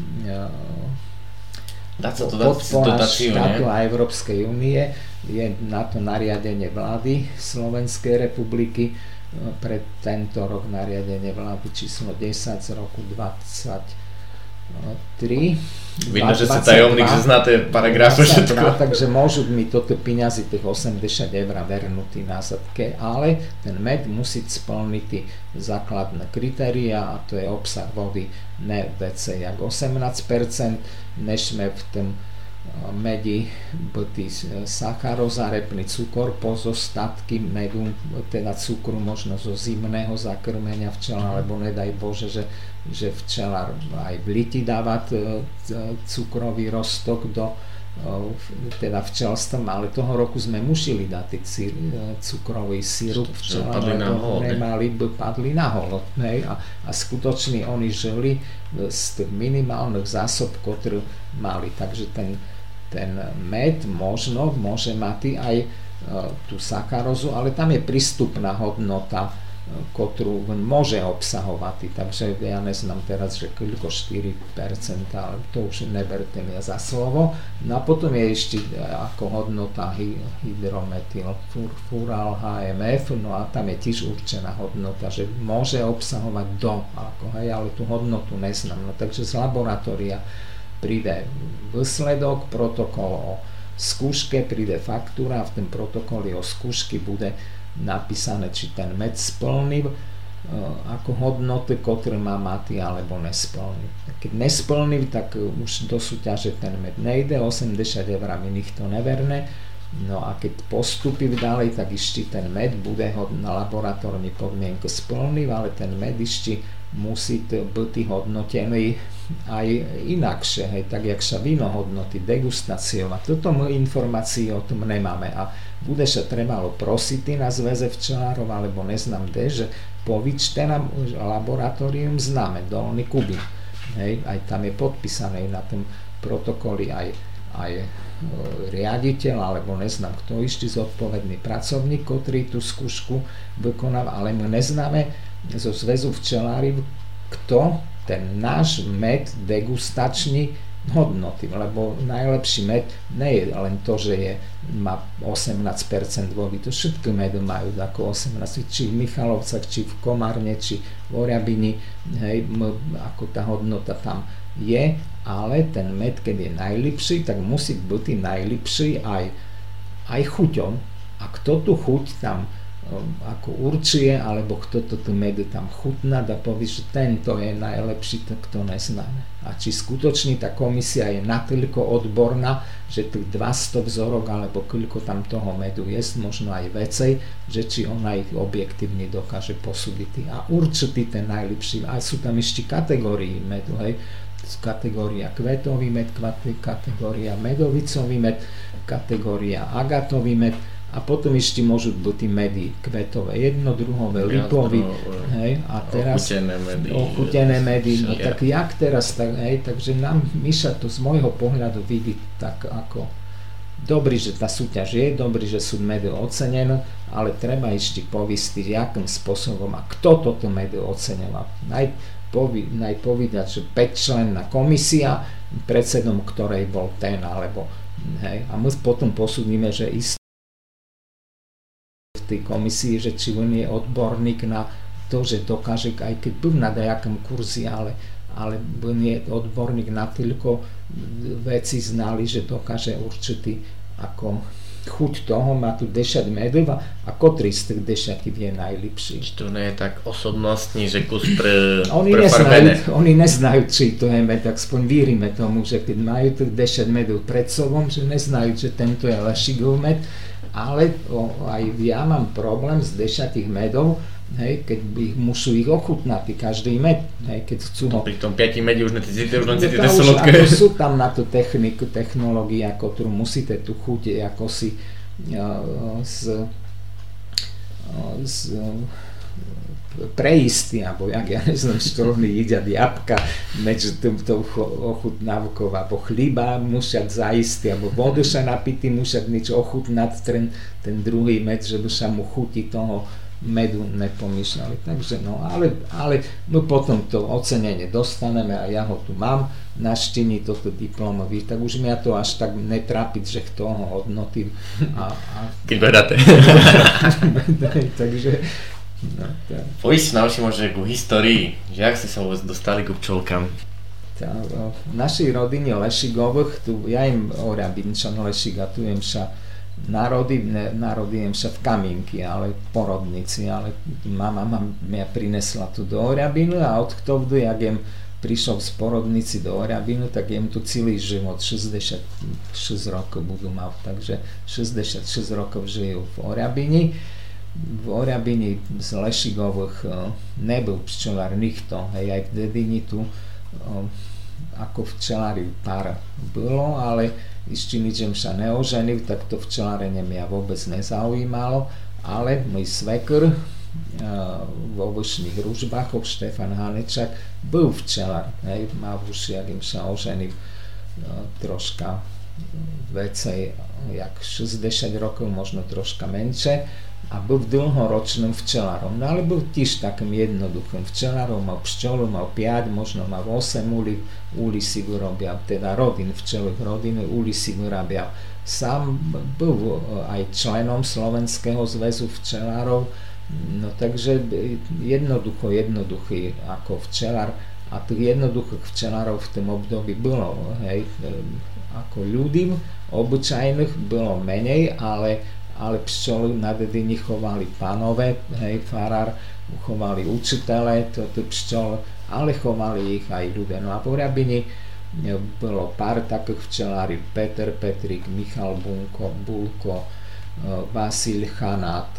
podpora štátu a Európskej únie, je na to nariadenie vlády Slovenskej republiky, pre tento rok nariadenie vlády číslo desať z roku dvadsaťtri. Vidno, že ste tajomník, že znáte paragrafy všetko. Takže môžu mi toto peniazy, tých osemdesiat eur vernutí na zadke, ale ten med musí splniť základné kritériá, a to je obsah vody ne viacej jak osemnásť percent, než sme v tom medi bytý sacharóza, repný cukor, pozostatky medu, teda cukru možno zo zimného zakrmenia včela, alebo nedaj Bože, že, že včelár aj v liti dávať cukrový roztok do teda včelstvom, ale toho roku sme museli dať cukrový sirup včelár, lebo nemali, by padli na holod. A, a skutočne oni žili z tých minimálnych zásob, ktoré mali. Takže ten, ten med možno môže mať aj e, tú sacharózu, ale tam je prístupná hodnota, ktorú môže obsahovať. Takže ja neznám teraz, že koľko štyri percentá, ale to už neberte mi za slovo. No a potom je ešte ako hodnota hydrometyl fural há em ef, no a tam je tiež určená hodnota, že môže obsahovať do, ako, hej, ale tú hodnotu neznám. No, takže z laboratória príde výsledok, protokol o skúške, príde faktúra a v tom protokoli o skúške bude napísané, či ten med splní uh, ako hodnoty, ktoré má mať alebo nesplní. Keď nesplní, tak uh, už do súťaže ten med nejde, osemdesiat eur mi nikto neverne. No a keď postupí ďalej, tak ešte ten med bude ho na laboratórne podmienky splní, ale ten med ešte musí byť hodnotený aj inakšie, hej, tak jak sa víno hodnotí, degustáciou. A toto informácie o tom nemáme. A bude sa trebalo prosiť na zväze včelárov, alebo neznám kde, že povyčte nám laboratórium známe, Dolný Kubín. Hej, aj tam je podpísané na tom protokoly aj, aj riaditeľ, alebo neznám kto ešte zodpovedný pracovník, ktorý tú skúšku vykonáva, ale my neznáme zo Zväzu včeláriv, kto ten náš med degustačný hodnotí, lebo najlepší med nie je len to, že je, má osemnásť percent vody, to všetky medy majú ako osemnásť, či v Michalovcach, či v Komárne, či v Oriabini, hej, ako tá hodnota tam je, ale ten med, keď je najlepší, tak musí byť najlepší aj, aj chuťom, a kto tu chuť tam ako určuje, alebo kto to tu med tam chutná a povie, že tento je najlepší, tak to neznáme. A či skutočne tá komisia je natoľko odborná, že tých dvesto vzorok, alebo koľko tam toho medu je, možno aj vecej, že či ona ich objektívne dokáže posúdiť a určiť ten najlepší. A sú tam ešte kategórie medu, hej, kategória kvetový med, kategória medovicový med, kategória agatový med, a potom ešte môžu byť medy kvetové, jedno, druhové, lipový, hej, a teraz ochutené medy, ochutené medy, no tak jak teraz, tak, hej, takže nám Miša to z môjho pohľadu vidí tak ako dobrý, že tá súťaž je, dobrý, že sú medy ocenené, ale treba ešte povistiť, akým spôsobom a kto toto medy oceňoval. Naj, povi, naj povedať, že päťčlenná komisia, predsedom ktorej bol ten, alebo, hej, a my potom posúdime, že isté v tej komisii, že či on je odborník na to, že dokáže, aj keď byl na nejakom kurzi, ale, ale on je odborník na toľko veci znali, že dokáže určitý ako chuť toho, má tu desať medov a ktorý z tých desať je najlepší. Či to nie je tak osobnostný, že kus pre, oni neznajú, oni neznajú, či to je med, tak aspoň vírime tomu, že keď majú tých desať medov pred sobom, že neznajú, že tento je Lešigov med, ale o, aj ja mám problém z desať medov, hej, keď ich, musú ich ochutnať, každý med, hej, keď chcú ho... Pri tom piati medi už necítite, už len cítite solodké. solodké. Sú tam na tú techniku, technológiu, ako ktorú musíte tu chuť, ako si uh, z, uh, z uh, preistý, alebo jak ja neznám, čo oni jedia jabka medzi týmto ochutnávkou, alebo chlíba musia zaistý, alebo vodu sa napitý, musia niečo ochutnať ten, ten druhý med, že by sa mu chuti toho medu nepomýšľali. Takže no, ale, ale my potom to ocenenie dostaneme a ja ho tu mám na štini toto diplomový, tak už mňa to až tak netrápiť, že kto ho hodnotím. A, a... Keď behráte. Takže no, tak. Povedz si naučí možno ku histórii, že jak ste sa vôbec dostali ku pčolkám? Tá, v našej rodine Lešigových, tu ja im Oriabinčan Lešik a tu jem sa narodím, narodím sa v Kamínky, ale porodnici, ale mama ma mňa prinesla tu do Oriabinu a odtovdu, jak jem prišiel z porodnici do Oriabinu, tak jem tu celý život, šesťdesiatšesť rokov budú mať, takže šesťdesiatšesť rokov žijú v Oriabini. V Oriabini z Lešigových nebyl pčelár nikto, hej, aj v dedini tu ako včelári pár bylo, ale ešte ničem sa neoženil, tak to včelárenie mňa vôbec nezaujímalo, ale môj svekr vo Vyšných Ružbachoch, Štefan Hanečak, byl včelár, hej, mal už, jak im sa oženil troška vecej, jak šesťdesiat rokov, možno troška menšie, a byl dlhoročným včelárom, no ale byl tiež takým jednoduchým včelárom, mal pšťolu, mal päť, možno mal osem úli, úli si vyrobial, teda rodin, včelých rodiny, úli si vyrobial. Sám byl aj členom Slovenského zväzu včelárov, no takže jednoducho, jednoduchý ako včelár, a tých jednoduchých včelárov v tom období bylo, hej, ako ľudí obyčajných bylo menej, ale ale pšťolu na dedini chovali pánové, hej, farár, chovali učitele, toto pšťol, ale chovali ich aj ľudia. No a v Oriabini bolo pár takých včelári, Peter Petrik, Michal Bunko, Bulko, Vasil Chanát,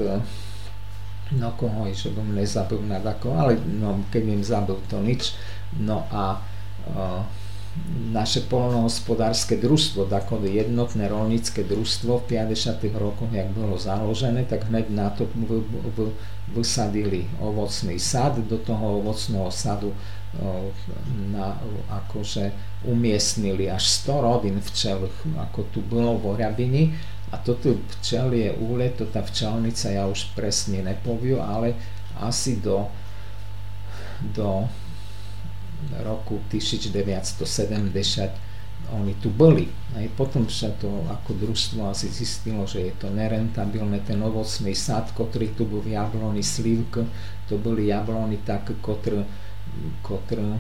no koho že bym nezabil nad ako, ale no, keď im zabil to nič. No a uh, naše poľnohospodárske družstvo, takové jednotné rolnícke družstvo v päťdesiatych rokoch, jak bolo založené, tak hneď na to v, v, vysadili ovocný sad, do toho ovocného sadu na, akože umiestnili až sto rodín včelých, ako tu bolo v Oriabini. A toto včelie úle, to tá včelnica, ja už presne nepoviem, ale asi do, do roku devätnásťstosedemdesiat oni tu boli. Aj potom sa to ako družstvo asi zistilo, že je to nerentabilné. Ten ovocný sad, ktorý tu bol v jabloni, slívk, to boli jabloni také, ktoré, ktoré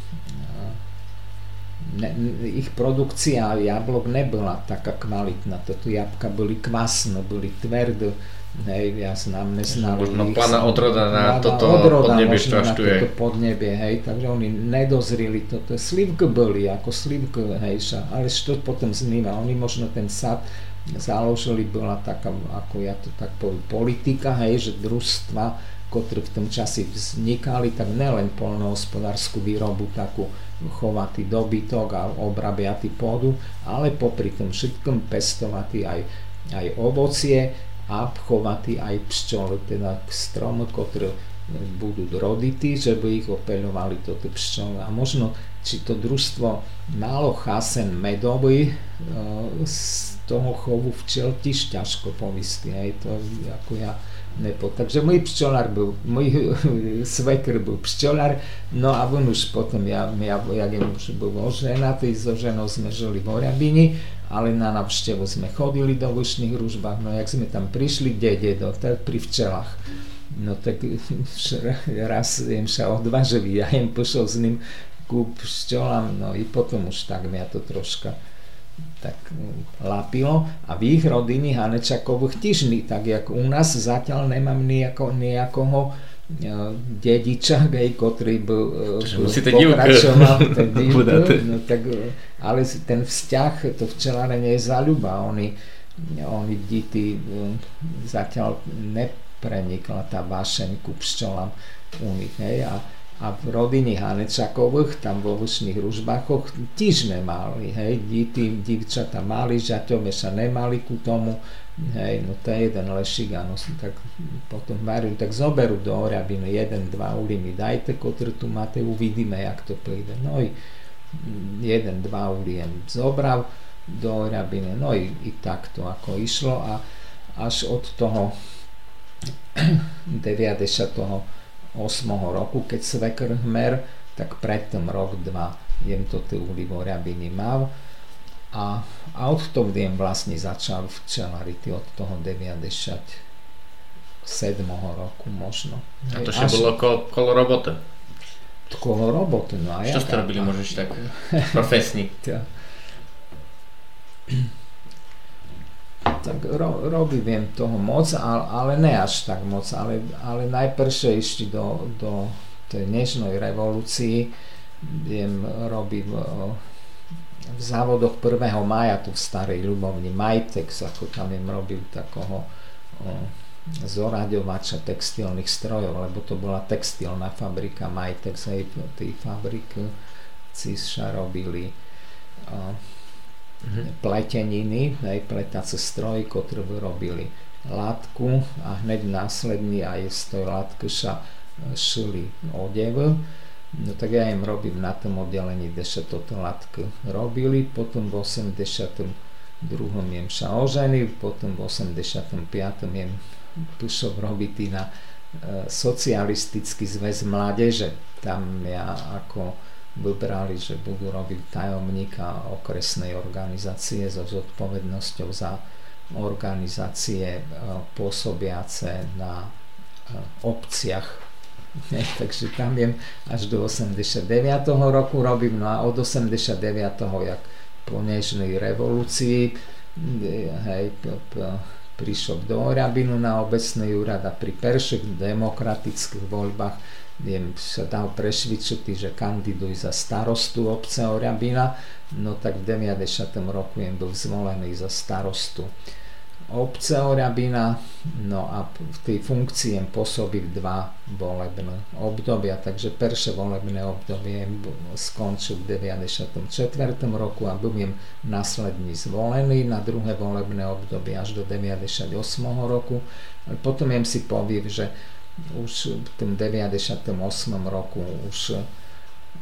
Ne, ich produkcia jablok nebola taká kvalitná. Toto jabka boli kvasné, boli tvrdé. Hej, ja znám, neznám. Možno pána odroda na toto odroda, podnebie, čo až tu je. toto podnebie, hej, takže oni nedozrili toto. Slivky boli, ako slivky, hej, ale čo potom z nimi, oni možno ten sad založili, bola taká, ako ja to tak poviem, politika, hej, že družstva, ktoré v tom čase vznikali, tak nelen poľnohospodárskú výrobu takú chovatý dobytok a obrabiatý pôdu, ale popri tom všetkom pestovať aj, aj ovocie a chovatý aj pščoly, teda stromy, ktoré budú rodití, že by ich opeľovali toto pščoly. A možno, či to družstvo malo chasen medový z toho chovu včiel, tiež ťažko povistí, hej, to ako ja nepo. Takže môj pščolár byl, môj svekr byl pščolár, no a on už potom, ja, ja, ja už bol oženatý, so ženou sme žili v Oriabini, ale na návštevu sme chodili do Lušných Ružbách, no jak sme tam prišli, kde dedo, tak pri včelách. No tak raz jem sa odvážili, ja jem pošol s ním ku pščolám, no i potom už tak mňa to troška tak lapilo a v ich rodiny Hanečakových tiež, tak jak u nás zatiaľ nemám nejako, nejakoho dediča, ktorý byl pokračoval ten divku, no, tak, ale ten vzťah, to včelárenie je zaľuba, oni, oni díti zatiaľ neprenikla tá vášeň ku pščolám u nich, hej, a a v rodine Hanečakových, tam vo Lušných Ružbáchoch, tiež nemali, hej, díti, divčata mali, žaťové sa nemali ku tomu, hej, no to je jeden lešik, áno, tak potom varili, tak zoberú do Oriabiny, jeden, dva úly mi dajte, ktoré tu máte, uvidíme, jak to príde, no i jeden, dva úly jem zobral do Oriabiny, no i, i takto ako išlo a až od toho deväťdesiateho ôsmeho roku, keď svekr hmer, tak predtým rok, dva jem to tie úly v Oriabini mal a, a od toho jem vlastne začal včelariť od toho deväťdesiatsedmého roku možno. A to še bolo kolo, kolo roboty? Kolo roboty, no a ja. Čo ste robili, môžeš tak profesní? Tak ro, robím toho moc, ale, ale ne až tak moc, ale, ale najprvšie ešte do, do tej dnešnej revolúcii viem, robím v závodoch prvého mája tu v Starej Ľubovni Majtex, ako tam viem robil takoho zoraďovača textilných strojov, lebo to bola textilná fabrika Majtex, aj tí fabriky sa robili o, Mm-hmm. pleteniny, aj pletace stroje, ktoré vyrobili látku a hneď následne aj z tej látky sa šili odev. No tak ja im robím na tom oddelení, kde sa toto látky robili, potom v osemdesiatom druhom jem sa oženil, potom v osemdesiatom piatom jem prišiel robiť na e, socialistický zväz mládeže. Tam ja ako vybrali, že budú robiť tajomníka okresnej organizácie so zodpovednosťou za organizácie pôsobiace na obciach. Takže tam viem až do osemdesiatdeväť roku robím, no a od osemdesiatdeväť jak po dnešnej revolúcii hej, p- p- prišiel do Oriabinu na obecný úrad a pri prvých demokratických voľbách viem, sa dal presvičiť, že kandiduj za starostu obce Oriabina, no tak v deväťdesiatom roku jem bol zvolený za starostu obce Oriabina, no a v tej funkcii jem pôsobil dva volebné obdobia, takže prvé volebné obdobie skončil v deväťdesiatom štvrtom roku a bol jem následne zvolený na druhé volebné obdobie až do deväťdesiatom ôsmom roku, ale potom jem si poviem, že už v tom deväťdesiatom ôsmom roku už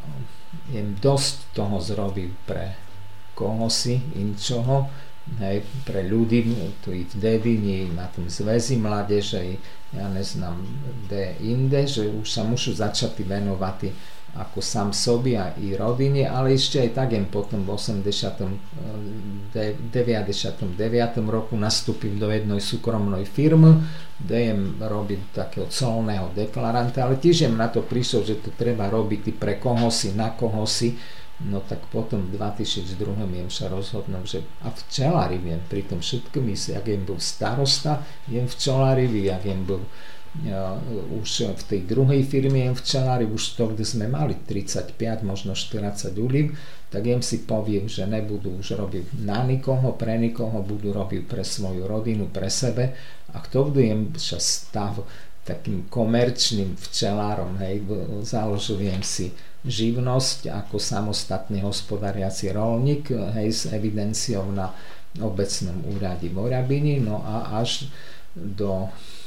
jem dosť toho zrobil pre kohosi, inčoho, hej, pre ľudí, tu i v Dedini, na tom zväzi mládeže, ja neznám, kde inde, že už sa môžu začať venovať ako sám sobi a i rodine, ale ešte aj tak jem potom v osemdesiatom deväťdesiatom deviatom roku nastúpil do jednej súkromnej firmy, kde jem robiť takého colného deklaranta, ale tiež jem na to prišiel, že to treba robiť pre kohosi, na kohosi, no tak potom v dvetisícdva jem sa rozhodnul, že a včelári viem pri tom všetkom ísť, jak jem bol starosta, jem včelári, jak jem bol Ja, už v tej druhej firme jem včelári, už to, kde sme mali tridsaťpäť, možno štyridsať uliv, tak jem si poviem, že nebudú už robiť na nikoho, pre nikoho, budú robiť pre svoju rodinu, pre sebe a kto jem sa stav takým komerčným včelárom, hej, založujem si živnosť ako samostatný hospodáriaci roľník, hej, s evidenciou na obecnom úrade v Orabini, no a až do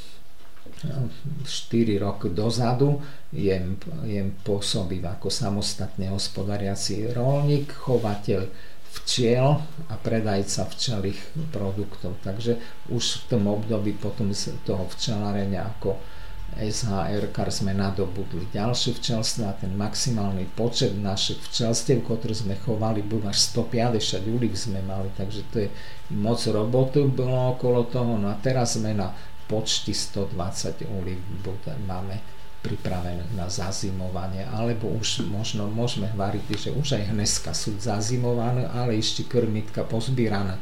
štyri roky dozadu jem, jem pôsobiť ako samostatný hospodáriaci roľník, chovateľ včiel a predajca včelých produktov. Takže už v tom období potom z toho včelárenia ako es há er kar sme nadobudli ďalšie včelstva, ten maximálny počet našich včelstiev, ktoré sme chovali, bol až stopäťdesiat uliv sme mali, takže to je moc roboty bolo okolo toho, no a teraz sme na počty stodvadsať uliv máme pripravené na zazimovanie, alebo už možno môžeme hovoriť, že už aj dneska sú zazimované, ale ešte krmitka pozbieraná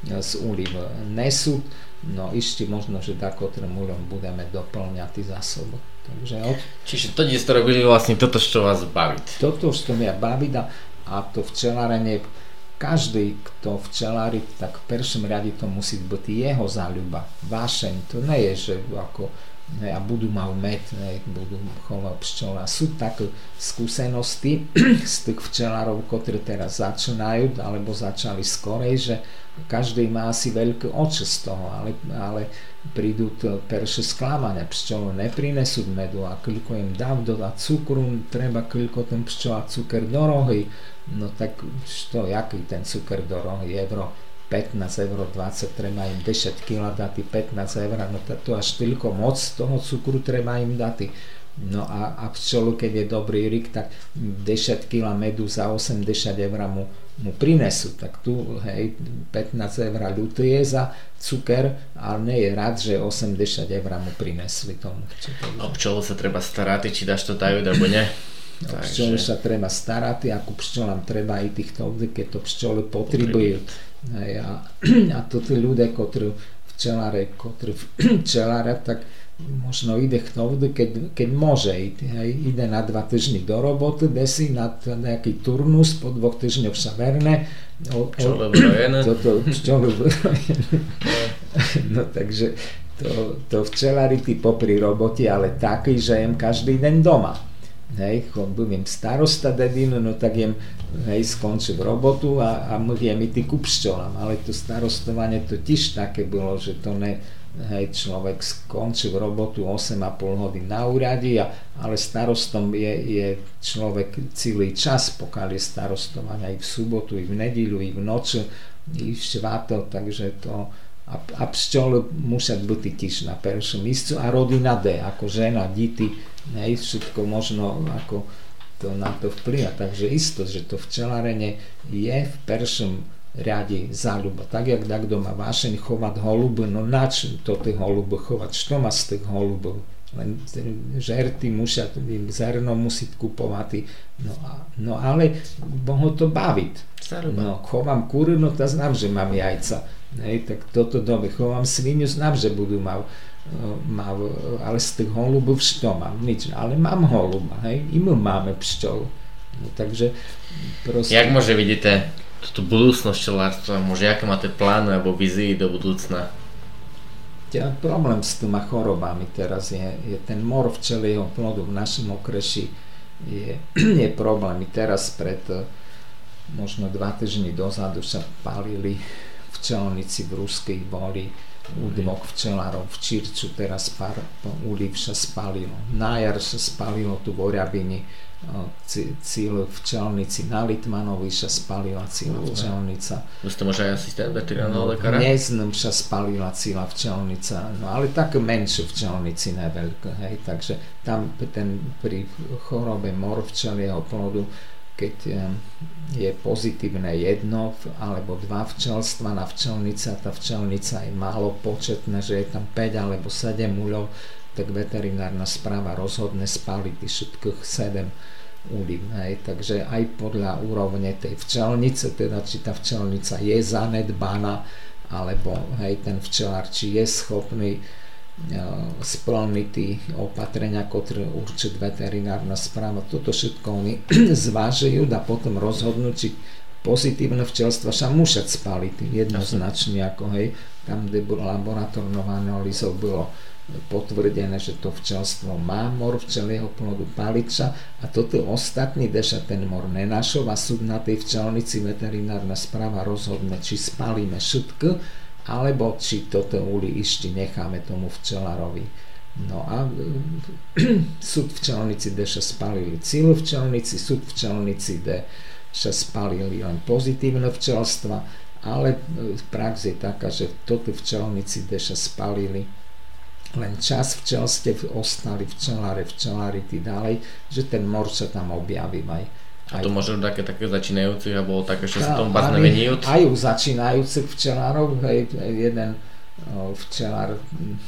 z uliv nesú, no ešte možno, že takotrým uľom budeme doplňať zásobu. Takže od... Čiže to, kde ste robili vlastne toto, čo vás baví? Toto, čo mňa baví a to včelárenie, každý, kto včelári, tak v prvom rade to musí byť jeho záľuba, vášeň, to nie je, že ako ne, a budú mať med, ne, budú chovať pščola. Sú také skúsenosti z tých včelárov, ktorí teraz začínajú, alebo začali skorej, že každý má asi veľké oči z toho, ale, ale prídu peršie sklamania, pščolu neprinesú medu a koľko im dám dodať cukru, treba koľko ten pščola cuker do rohy, no tak što, jaký ten cuker do rohy, euro pätnásť, euro dvadsať, treba im desať kilogramov dať pätnásť eur, no to až toľko moc toho cukru treba im dať. No a, a pščolu, keď je dobrý rik, tak desať kilogramov medu za osemdesiat eur mu, mu prinesú, tak tu hej, pätnásť eur ľutuje za cuker, ale nie je rád, že osemdesiat eur mu prinesli tomu. O pščolu sa treba starať, či dáš to dajú, alebo nie? O pščolu sa treba starať, ako pščolám treba i týchto, keď to pščole potrebujú. A, a to tí ľudia, ktorí včeláre, ktorí včeláre, tak možno ide kto, keď, keď môže ísť, hej, ide na dva týždne do roboty, desí na nejaký turnus, po dvoch týždňoch sa verne. Pščole vrojené. Toto pščole vrojené. No takže to, to včelári tí popri robote, ale taký, že jem každý deň doma. Hej, budem starosta dedinu, no tak jem, hej, skončím robotu a, a jem i ty ku pščolám, ale to starostovanie to tiež také bolo, že to ne, hej, človek skončil robotu osem a pol hodín na úrade, a, ale starostom je, je človek celý čas, pokiaľ je starostovanie aj v sobotu, i v nedeľu, i v noci, i v švátok, takže to a, a pščole musia byť tiež na prvšom místu a rodina D, ako žena, deti, hej, všetko možno ako to na to vplyva, takže isto, že to včelárenie je v prvšom riade záľuba, tak jak takto má vášeň chovať holuby, no na čo to tie holuby chovať, čo má z tých holubov, len žerty musia, zerno musí kupovať, no, no ale boho to baviť, no chovám kúry, no to znám, že mám jajca, hej, tak toto dobe chovám sviniu, znám, že budú mať, Mám, ale z tých holubov što mám? Nič, ale mám holuba, hej, i my máme pšťolu. No, takže proste... Jak môže vidíte túto budúcnosť včelárstva? Môže, aké máte plány alebo vízie do budúcna? Ja, problém s tými chorobami teraz je, je ten mor včelieho plodu v našom okreši je, je problém. Teraz pred možno dva týždne dozadu sa palili včelníci v Ruskej Voli, u dvoch včelárov v Čirču, teraz pár uliv sa spalilo. Na jar sa spalilo tu v Orabini cíl včelnici na Litmanovi sa spalila cíla včelnica. Vy ste možno aj asistent veterinárneho lekára? Neznam sa spalila cíla včelnica, no ale tak menšiu včelnici neveľké, hej, takže tam ten pri chorobe mor včelieho plodu, keď je pozitívne jedno alebo dva včelstva na včelnici a tá včelnica je málo početná, že je tam päť alebo sedem úľov, tak veterinárna správa rozhodne spáliť všetkých sedem úliv. Hej. Takže aj podľa úrovne tej včelnice, teda či tá včelnica je zanedbaná, alebo hej, ten včelár, či je schopný uh, splniť tie opatrenia, ktoré určite veterinárna správa. Toto všetko oni zvážujú a potom rozhodnú, či pozitívne včelstva sa musia spáliť jednoznačne, ako hej, tam, kde laboratórnou analýzou bolo potvrdené, že to včelstvo má mor včelieho plodu paliča a toto ostatní, kde sa ten mor nenašol a súd na tej včelnici veterinárna správa rozhodne, či spálime všetko, alebo či toto úli ešte necháme tomu včelárovi. No a súd včelnici, kde sa spálili cíl včelnici, súd včelnici, kde sa spálili len pozitívne včelstva, ale prax je taká, že toto včelnici, kde sa spálili len čas včelstiev ostali včeláre, včelári tí ďalej, že ten mor sa tam objaví aj. A to možno také, také začínajúcich, alebo také, že sa tomu bazne venijú? Aj u začínajúcich včelárov, hej, jeden o, včelár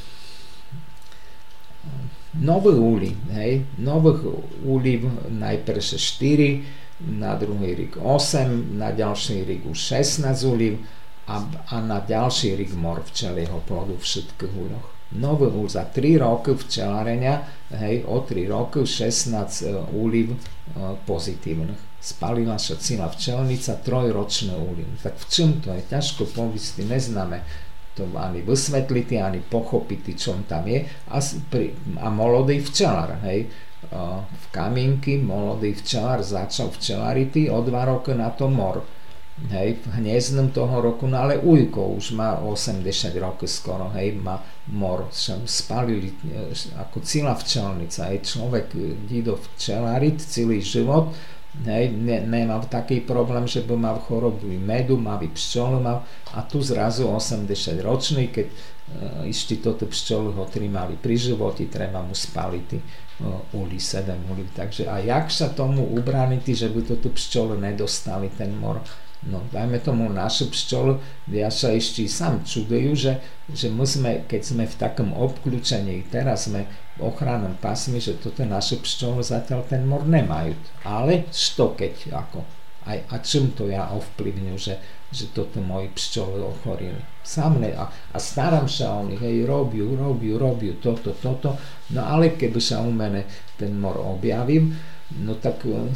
nový úli, hej, nových úliv najprv štyri, na druhý rík osem, na ďalší rík už šestnásť úliv a, a na ďalší rík mor včelieho plodu v všetkých úľoch. Nový úl za tri roky včelárenia, hej, o tri roky šestnásť úliv e, pozitívnych. Spalila sa celá včelnica, trojročné úliv. Tak v čom to je? Ťažko povedať, neznáme to ani vysvetliť, ani pochopiť, čom tam je. A, pri, a molodý včelár, hej, e, v Kamínky molodý včelár začal včeláriť o dva roky na to mor. Hej, v hniezdnom toho roku, no ale ujko už má osemdesiat rokov skoro, hej, má mor, sa spalili ako celá včelnica, hej, človek ide do včeláriť celý život, hej, ne, nemal taký problém, že by mal chorobu medu, má by pščolu mal, a tu zrazu osemdesiat ročný, keď uh, ešte toto pščolu ho trimali pri životi, treba mu spaliť uh, uli, sedem uli, takže a jak sa tomu ubrániť, že by toto pščolu nedostali ten mor. No, dajme tomu našu pščolu, ja sa ešte sám čudujú, že, že my sme, keď sme v takom obklúčení, teraz sme v ochrannom pásmi, že toto naše pščolu zatiaľ ten mor nemajú. Ale što keď, ako? Aj, a čím to ja ovplyvňujem, že, že toto moji pščoli ochorili? Sám ne, a, a starám sa o nich, hej, robiu, robiu, robiu toto, toto, no ale keby sa u mene ten mor objavil, no tak uh,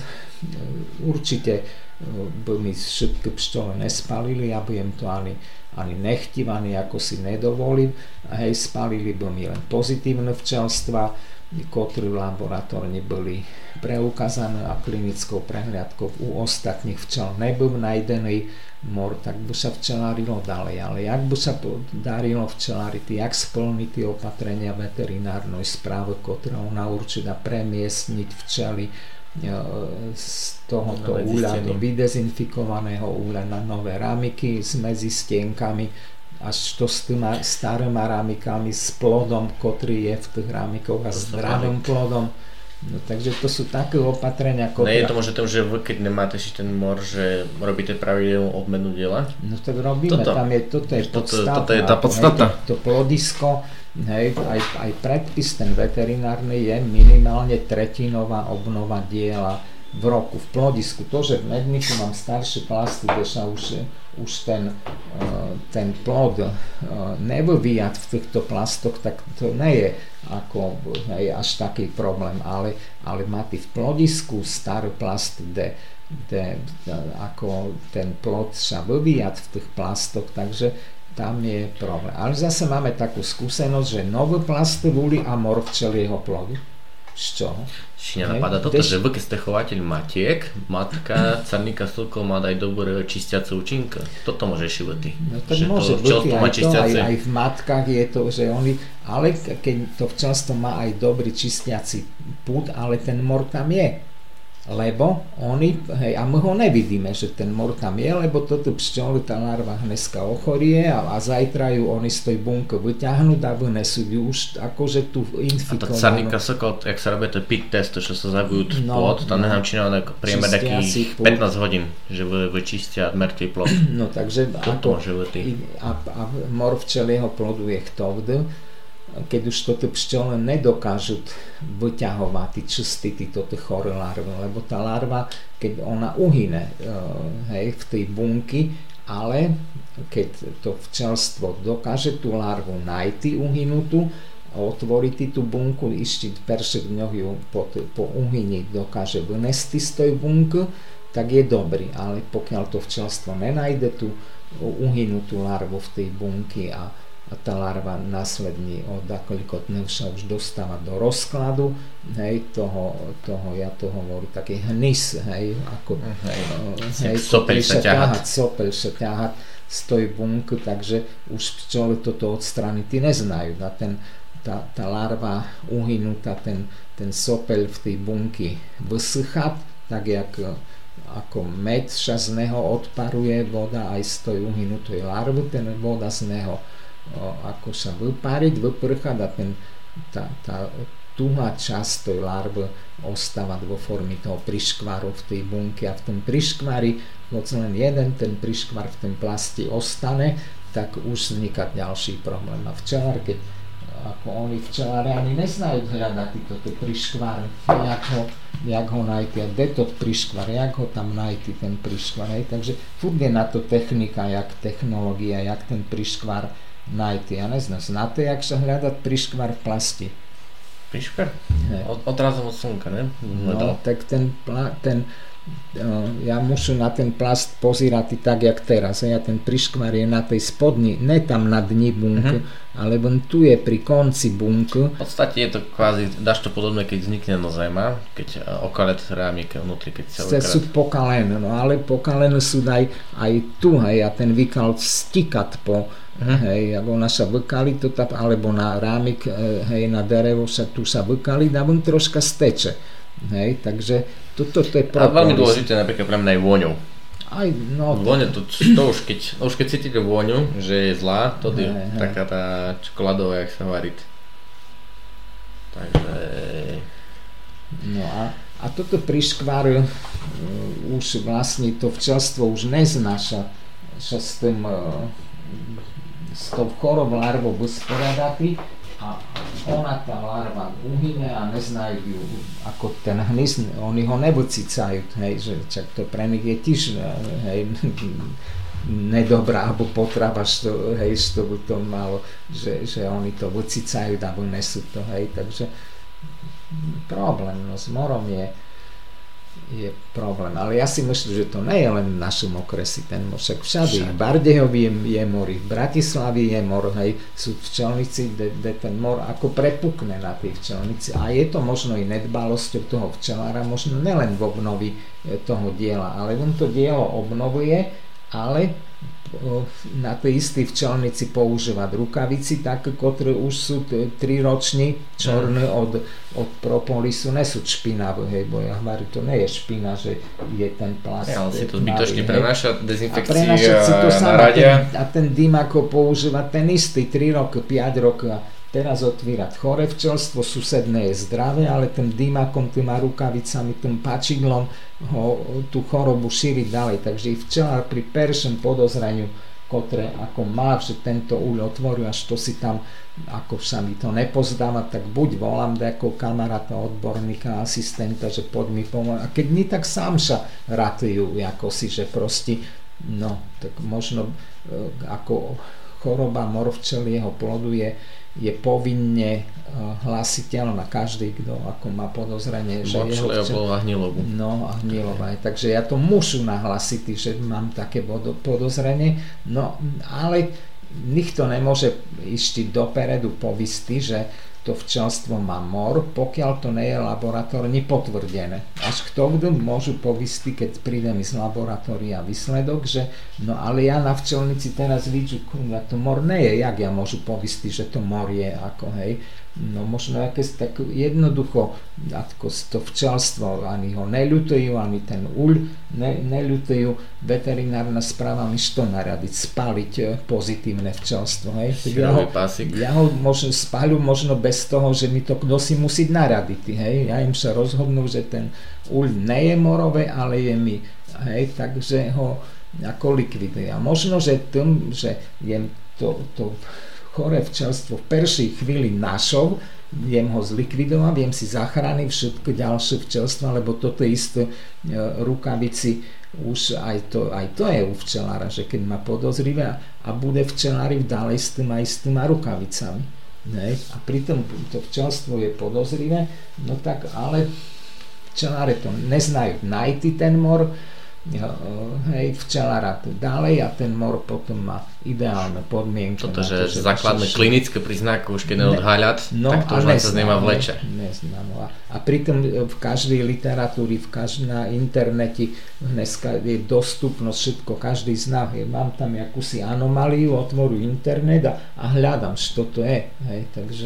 určite by mi všetky pščole nespalili, ja by im to ani, ani nechtiv, ani ako si nedovolil, a hej, spalili by mi len pozitívne včelstva, ktoré laboratórne boli preukázané a klinickou prehliadkou u ostatných včel nebol najdený mor, tak by sa včelárilo ďalej, ale jak by sa darilo včeláriť, jak splniť tie opatrenia veterinárnej správy, ktoré ona určite premiestniť včely z tohoto úľa do vydezinfikovaného úľa na nové ramiky s medzi stienkami, až to s tými starými ramikami s plodom, ktorý je v tých ramikoch a s zdravým plodom. No, takže to sú také opatrenia, ktoré... Nie je to možno tým, že vy, keď nemáte si ten mor, že robíte pravidelnú obmenu diela? No tak robíme, toto. Tam je, toto je podstata. Toto je tá podstata. To, to plodisko, hej, aj, aj predpis ten veterinárny je minimálne tretinová obnova diela v roku v plodisku. To, že v medniku mám staršie plasty, kde sa už, už ten, ten plod nevyvíjať v týchto plastoch, tak to nie je ako, hej, až taký problém, ale, ale máte v plodisku starý plast, kde, kde ako ten plod sa vyvíjať v tých plastoch, takže tam je problém. Ale zase máme takú skúsenosť, že nové plasty vúli a mor včelieho plodu. Z čoho? Či nenapadá toto, že vy, keď ste chovateľ matiek, matka carníka stĺkov má aj dobré čistiace účinky. Toto môže šivety. No tak môže byť aj to, aj, aj v matkách je to, že oni, ale keď to včelstvo má aj dobrý čistiaci púd, ale ten mor tam je. lebo oni, hej, a my ho nevidíme, že ten mor tam je, lebo toto pšťolu, tá larva dneska ochorie a, a zajtra ju oni z tej bunky vyťahnú a vynesú ju už akože tu infikovanú. A tá carníka sokol, jak sa robí to pit test, čo sa zabijú no, plod, tam no, nechám činné priemer takých pätnásť hodín, že vyčistia mŕtvý plod. No takže ako, a, a mor včelieho plodu je chtovd, keď už toto pšťole nedokážu vyťahovať tí čistí, títo choré larvy, lebo tá larva, keď ona uhyne hej, v tej bunky, ale keď to včelstvo dokáže tú larvu nájsť uhynutú, otvoriť tú bunku, ešte v prvých dňoch ju po, po uhyni dokáže vynesti z tej bunky, tak je dobrý, ale pokiaľ to včelstvo nenájde tú uhynutú larvu v tej bunky a a tá larva následne od akoľko dňov sa už dostáva do rozkladu, hej, toho, toho ja to hovorím, taký hnis, hej, ako hej, hej, sopeľ sa ťahať, sopeľ sa ťahať z tej bunky, takže už pčole toto odstrániť neznajú. A ten, tá, tá larva uhynutá, ten, ten sopeľ v tej bunky vysychať, tak jak ako med sa z neho odparuje voda aj z tej uhynutej larvy, ten voda z neho O, ako sa vypáriť, vyprchať a ten, tá, tá tuhá časť tej larvy ostávať vo forme toho priškvaru v tej bunke a v tom priškvari, hoci len jeden ten priškvar v tom plasti ostane, tak už vzniká ďalší problém. A včelár, keď ako oni včelári ani neznajú hľadať týto priškvar, jak ho, jak ho nájti a kde to priškvar, jak ho tam nájti ten priškvar, hej. Takže furt je na to technika, jak technológia, jak ten priškvar nájti. Ja neznám, znáte, jak sa hľadať priškvar v plasti? Priškvar? Od, odrazom od slnka, ne? No, tak ten, ten ja musím na ten plast pozerať tak, jak teraz. Ja ten priškvar je na tej spodni, ne tam na dni bunky, uh-huh. ale on tu je pri konci bunky. V podstate je to kvázi, dáš to podobné, keď vznikne nozema, keď okalet rámik vnútri, keď sa vykrát. Sú pokalené, no ale pokalené sú aj, aj tu, hej, a ten vykal stíkať po, uh-huh. hej, ako ona sa vykali, to tá, alebo na rámik, hej, na derevo sa tu sa vykali, a on troška steče. Hej, takže toto to je propolis. A veľmi dôležité napríklad pre mňa aj vôňou. Aj, no, Vôňa, to, to už keď, už keď cítite vôňu, že je zlá, to je hej, taká tá čokoládová, jak sa varí. Takže... No a, a toto priškvar uh, už vlastne to včelstvo už neznáša sa s tým uh, s tou chorou larvou vysporiadaty a ona tá larva uhyne a neznajú ju ako ten hnis, oni ho nevycicajú, hej, že čak to pre nich je tiež, hej, nedobrá, alebo potrava, što, hej, što by to malo, že, že oni to vycicajú a vynesú to, hej, takže problém, no s morom je je problém, ale ja si myslím, že to nie je len v našom okresi ten mor, však všade, v Bardejovi je, je mor, v Bratislavi je mor, hej, sú včelníci, kde ten mor ako prepukne na tej včelnici a je to možno i nedbalosťou toho včelára, možno nelen v obnovi toho diela, ale on to dielo obnovuje, ale na tej istej včelnici používať rukavici, tak, ktoré už sú tri roční, čorné od, od propolisu, nie sú špinavé, hej, bo ja hovorím, to nie je špina, že je ten plast. Ja, ale si to zbytočne prenáša dezinfekciu na radia. A ten dým ako používať ten istý tri roky, päť rokov a teraz otvírať chore včelstvo, susedné je zdravé, ale ten dýmakom, tými rukavicami, tým pačidlom ho tú chorobu šíriť ďalej. Takže i včelár pri peršom podozreniu, ktoré ako má, že tento úľ otvoril, až to si tam, ako sa mi to nepozdáva, tak buď volám nejakého kamaráta, odborníka, asistenta, že poď mi pomôcť. A keď nie, tak sám sa ratujú, ako si, že proste, no, tak možno ako choroba mor včelieho plodu je je povinne hlasiteľná každý, kto ako má podozrenie, že jeho včel... a hnilobu. No a hniloba. Okay. Takže ja to musím nahlasiť, že mám také podozrenie, no ale nikto nemôže ísť dopredu povisti, že to včelstvo má mor, pokiaľ to nie je laboratórne potvrdené. Až kto kto môžu povisti, keď príde mi z laboratória výsledok, že no ale ja na včelnici teraz vidím, kurva, to mor nie je, jak ja môžu povisti, že to mor je, ako hej. no možno akési tak jednoducho, ako to včelstvo, ani ho neľutujú, ani ten uľ ne, neľutujú. Veterinárna správa mi što naradiť, spáliť pozitívne včelstvo. Hej? Ja ho, ja ho možno spáľu možno bez toho, že mi to kto si musí naradiť. Hej? Ja im sa rozhodnú, že ten uľ nie je morové, ale je mi, hej, takže ho ako likviduje. A možno, že tým, že jem to, to choré včelstvo v prvej chvíli našov, viem ho zlikvidovať, viem si zachrániť všetko ďalšie včelstva, lebo toto isté e, rukavici už aj to, aj to je u včelára, že keď ma podozrivé a, a bude včelári ďalej s tým aj s tými rukavicami. Ne? A pritom to včelstvo je podozrivé, no tak ale včeláre to neznajú nájsť ten mor, hej, včelára to ďalej a ten mor potom má ideálne podmienky. Toto, že, to, že základné však klinické príznaky už keď neodháľať, no, tak to už len sa nemá vleče. Neznám. A, a pritom v každej literatúre, v každej na internete dneska je dostupnosť všetko, každý zná. Mám tam jakúsi anomáliu, otvorím internet a, a hľadám, čo to je. Hej, takže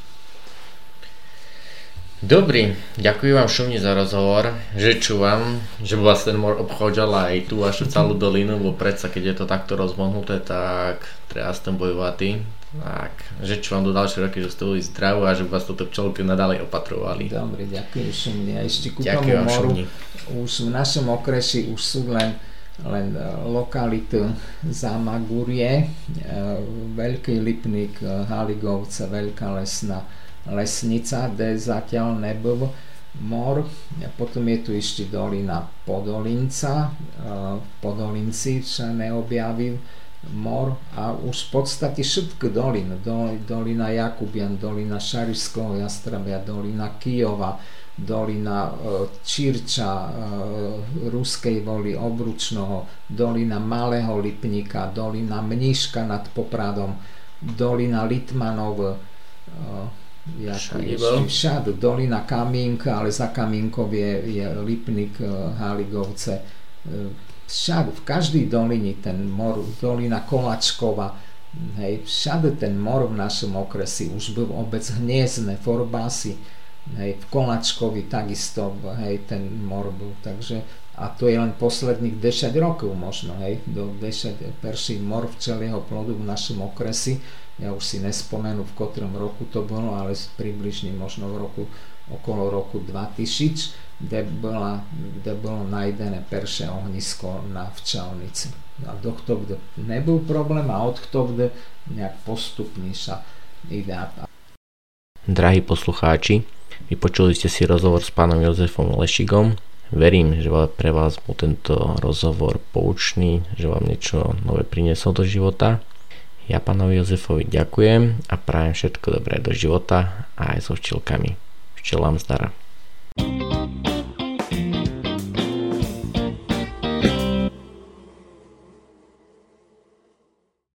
dobrý, ďakujem vám šumne za rozhovor, že čúvam, že vás ten mor obchodžal aj tú vašu celú dolinu, bo predsa keď je to takto rozmohnuté, tak treba s tým bojovať. Tak, že čúvam do ďalšie roky, že ste boli zdraví a že vás toto pčelky nadalej opatrovali. Dobre, ďakujem šumne. A ešte ku tomu moru, už v našom okresi už sú len, len lokality Zámagúrie, Veľký Lipník, Haligovce, Veľká Lesná Lesnica, kde zatiaľ nebol mor. A potom je tu ešte dolina Podolinca, v Podolinci sa neobjavil mor a už v podstate všetky doliny, dolina Jakubian, dolina Šarišského Jastrabia, dolina Kyjova, dolina Čirča, Ruskej Voli, Obručného, dolina Malého Lipníka, dolina Mníška nad Popradom, dolina Litmanov, všade, dolina Kamínka, ale za Kamínkou je, je Lipník, Haligovce, všade, v každej doline ten mor, dolina Kolačkova, hej, všade ten mor v našom okresi, už byl obec Hniezdne, Forbásy, hej, v Kolačkovi takisto, hej, ten mor byl, takže a to je len posledných desať rokov možno, hej, do desať perší mor včelieho plodu v našom okresi. Ja už si nespomenú, v ktorom roku to bolo, ale približne možno v roku, okolo roku dvetisíc, kde, bola, kde bolo nájdené peršie ohnisko na včelnici. A doktor nebol problém a odktovde nejak postupne sa ide. Drahí poslucháči, vypočuli ste si rozhovor s pánom Jozefom Lešigom. Verím, že pre vás bol tento rozhovor poučný, že vám niečo nové priniesol do života. Ja pánovi Jozefovi ďakujem a prajem všetko dobré do života a aj so včelkami. Včelám zdara.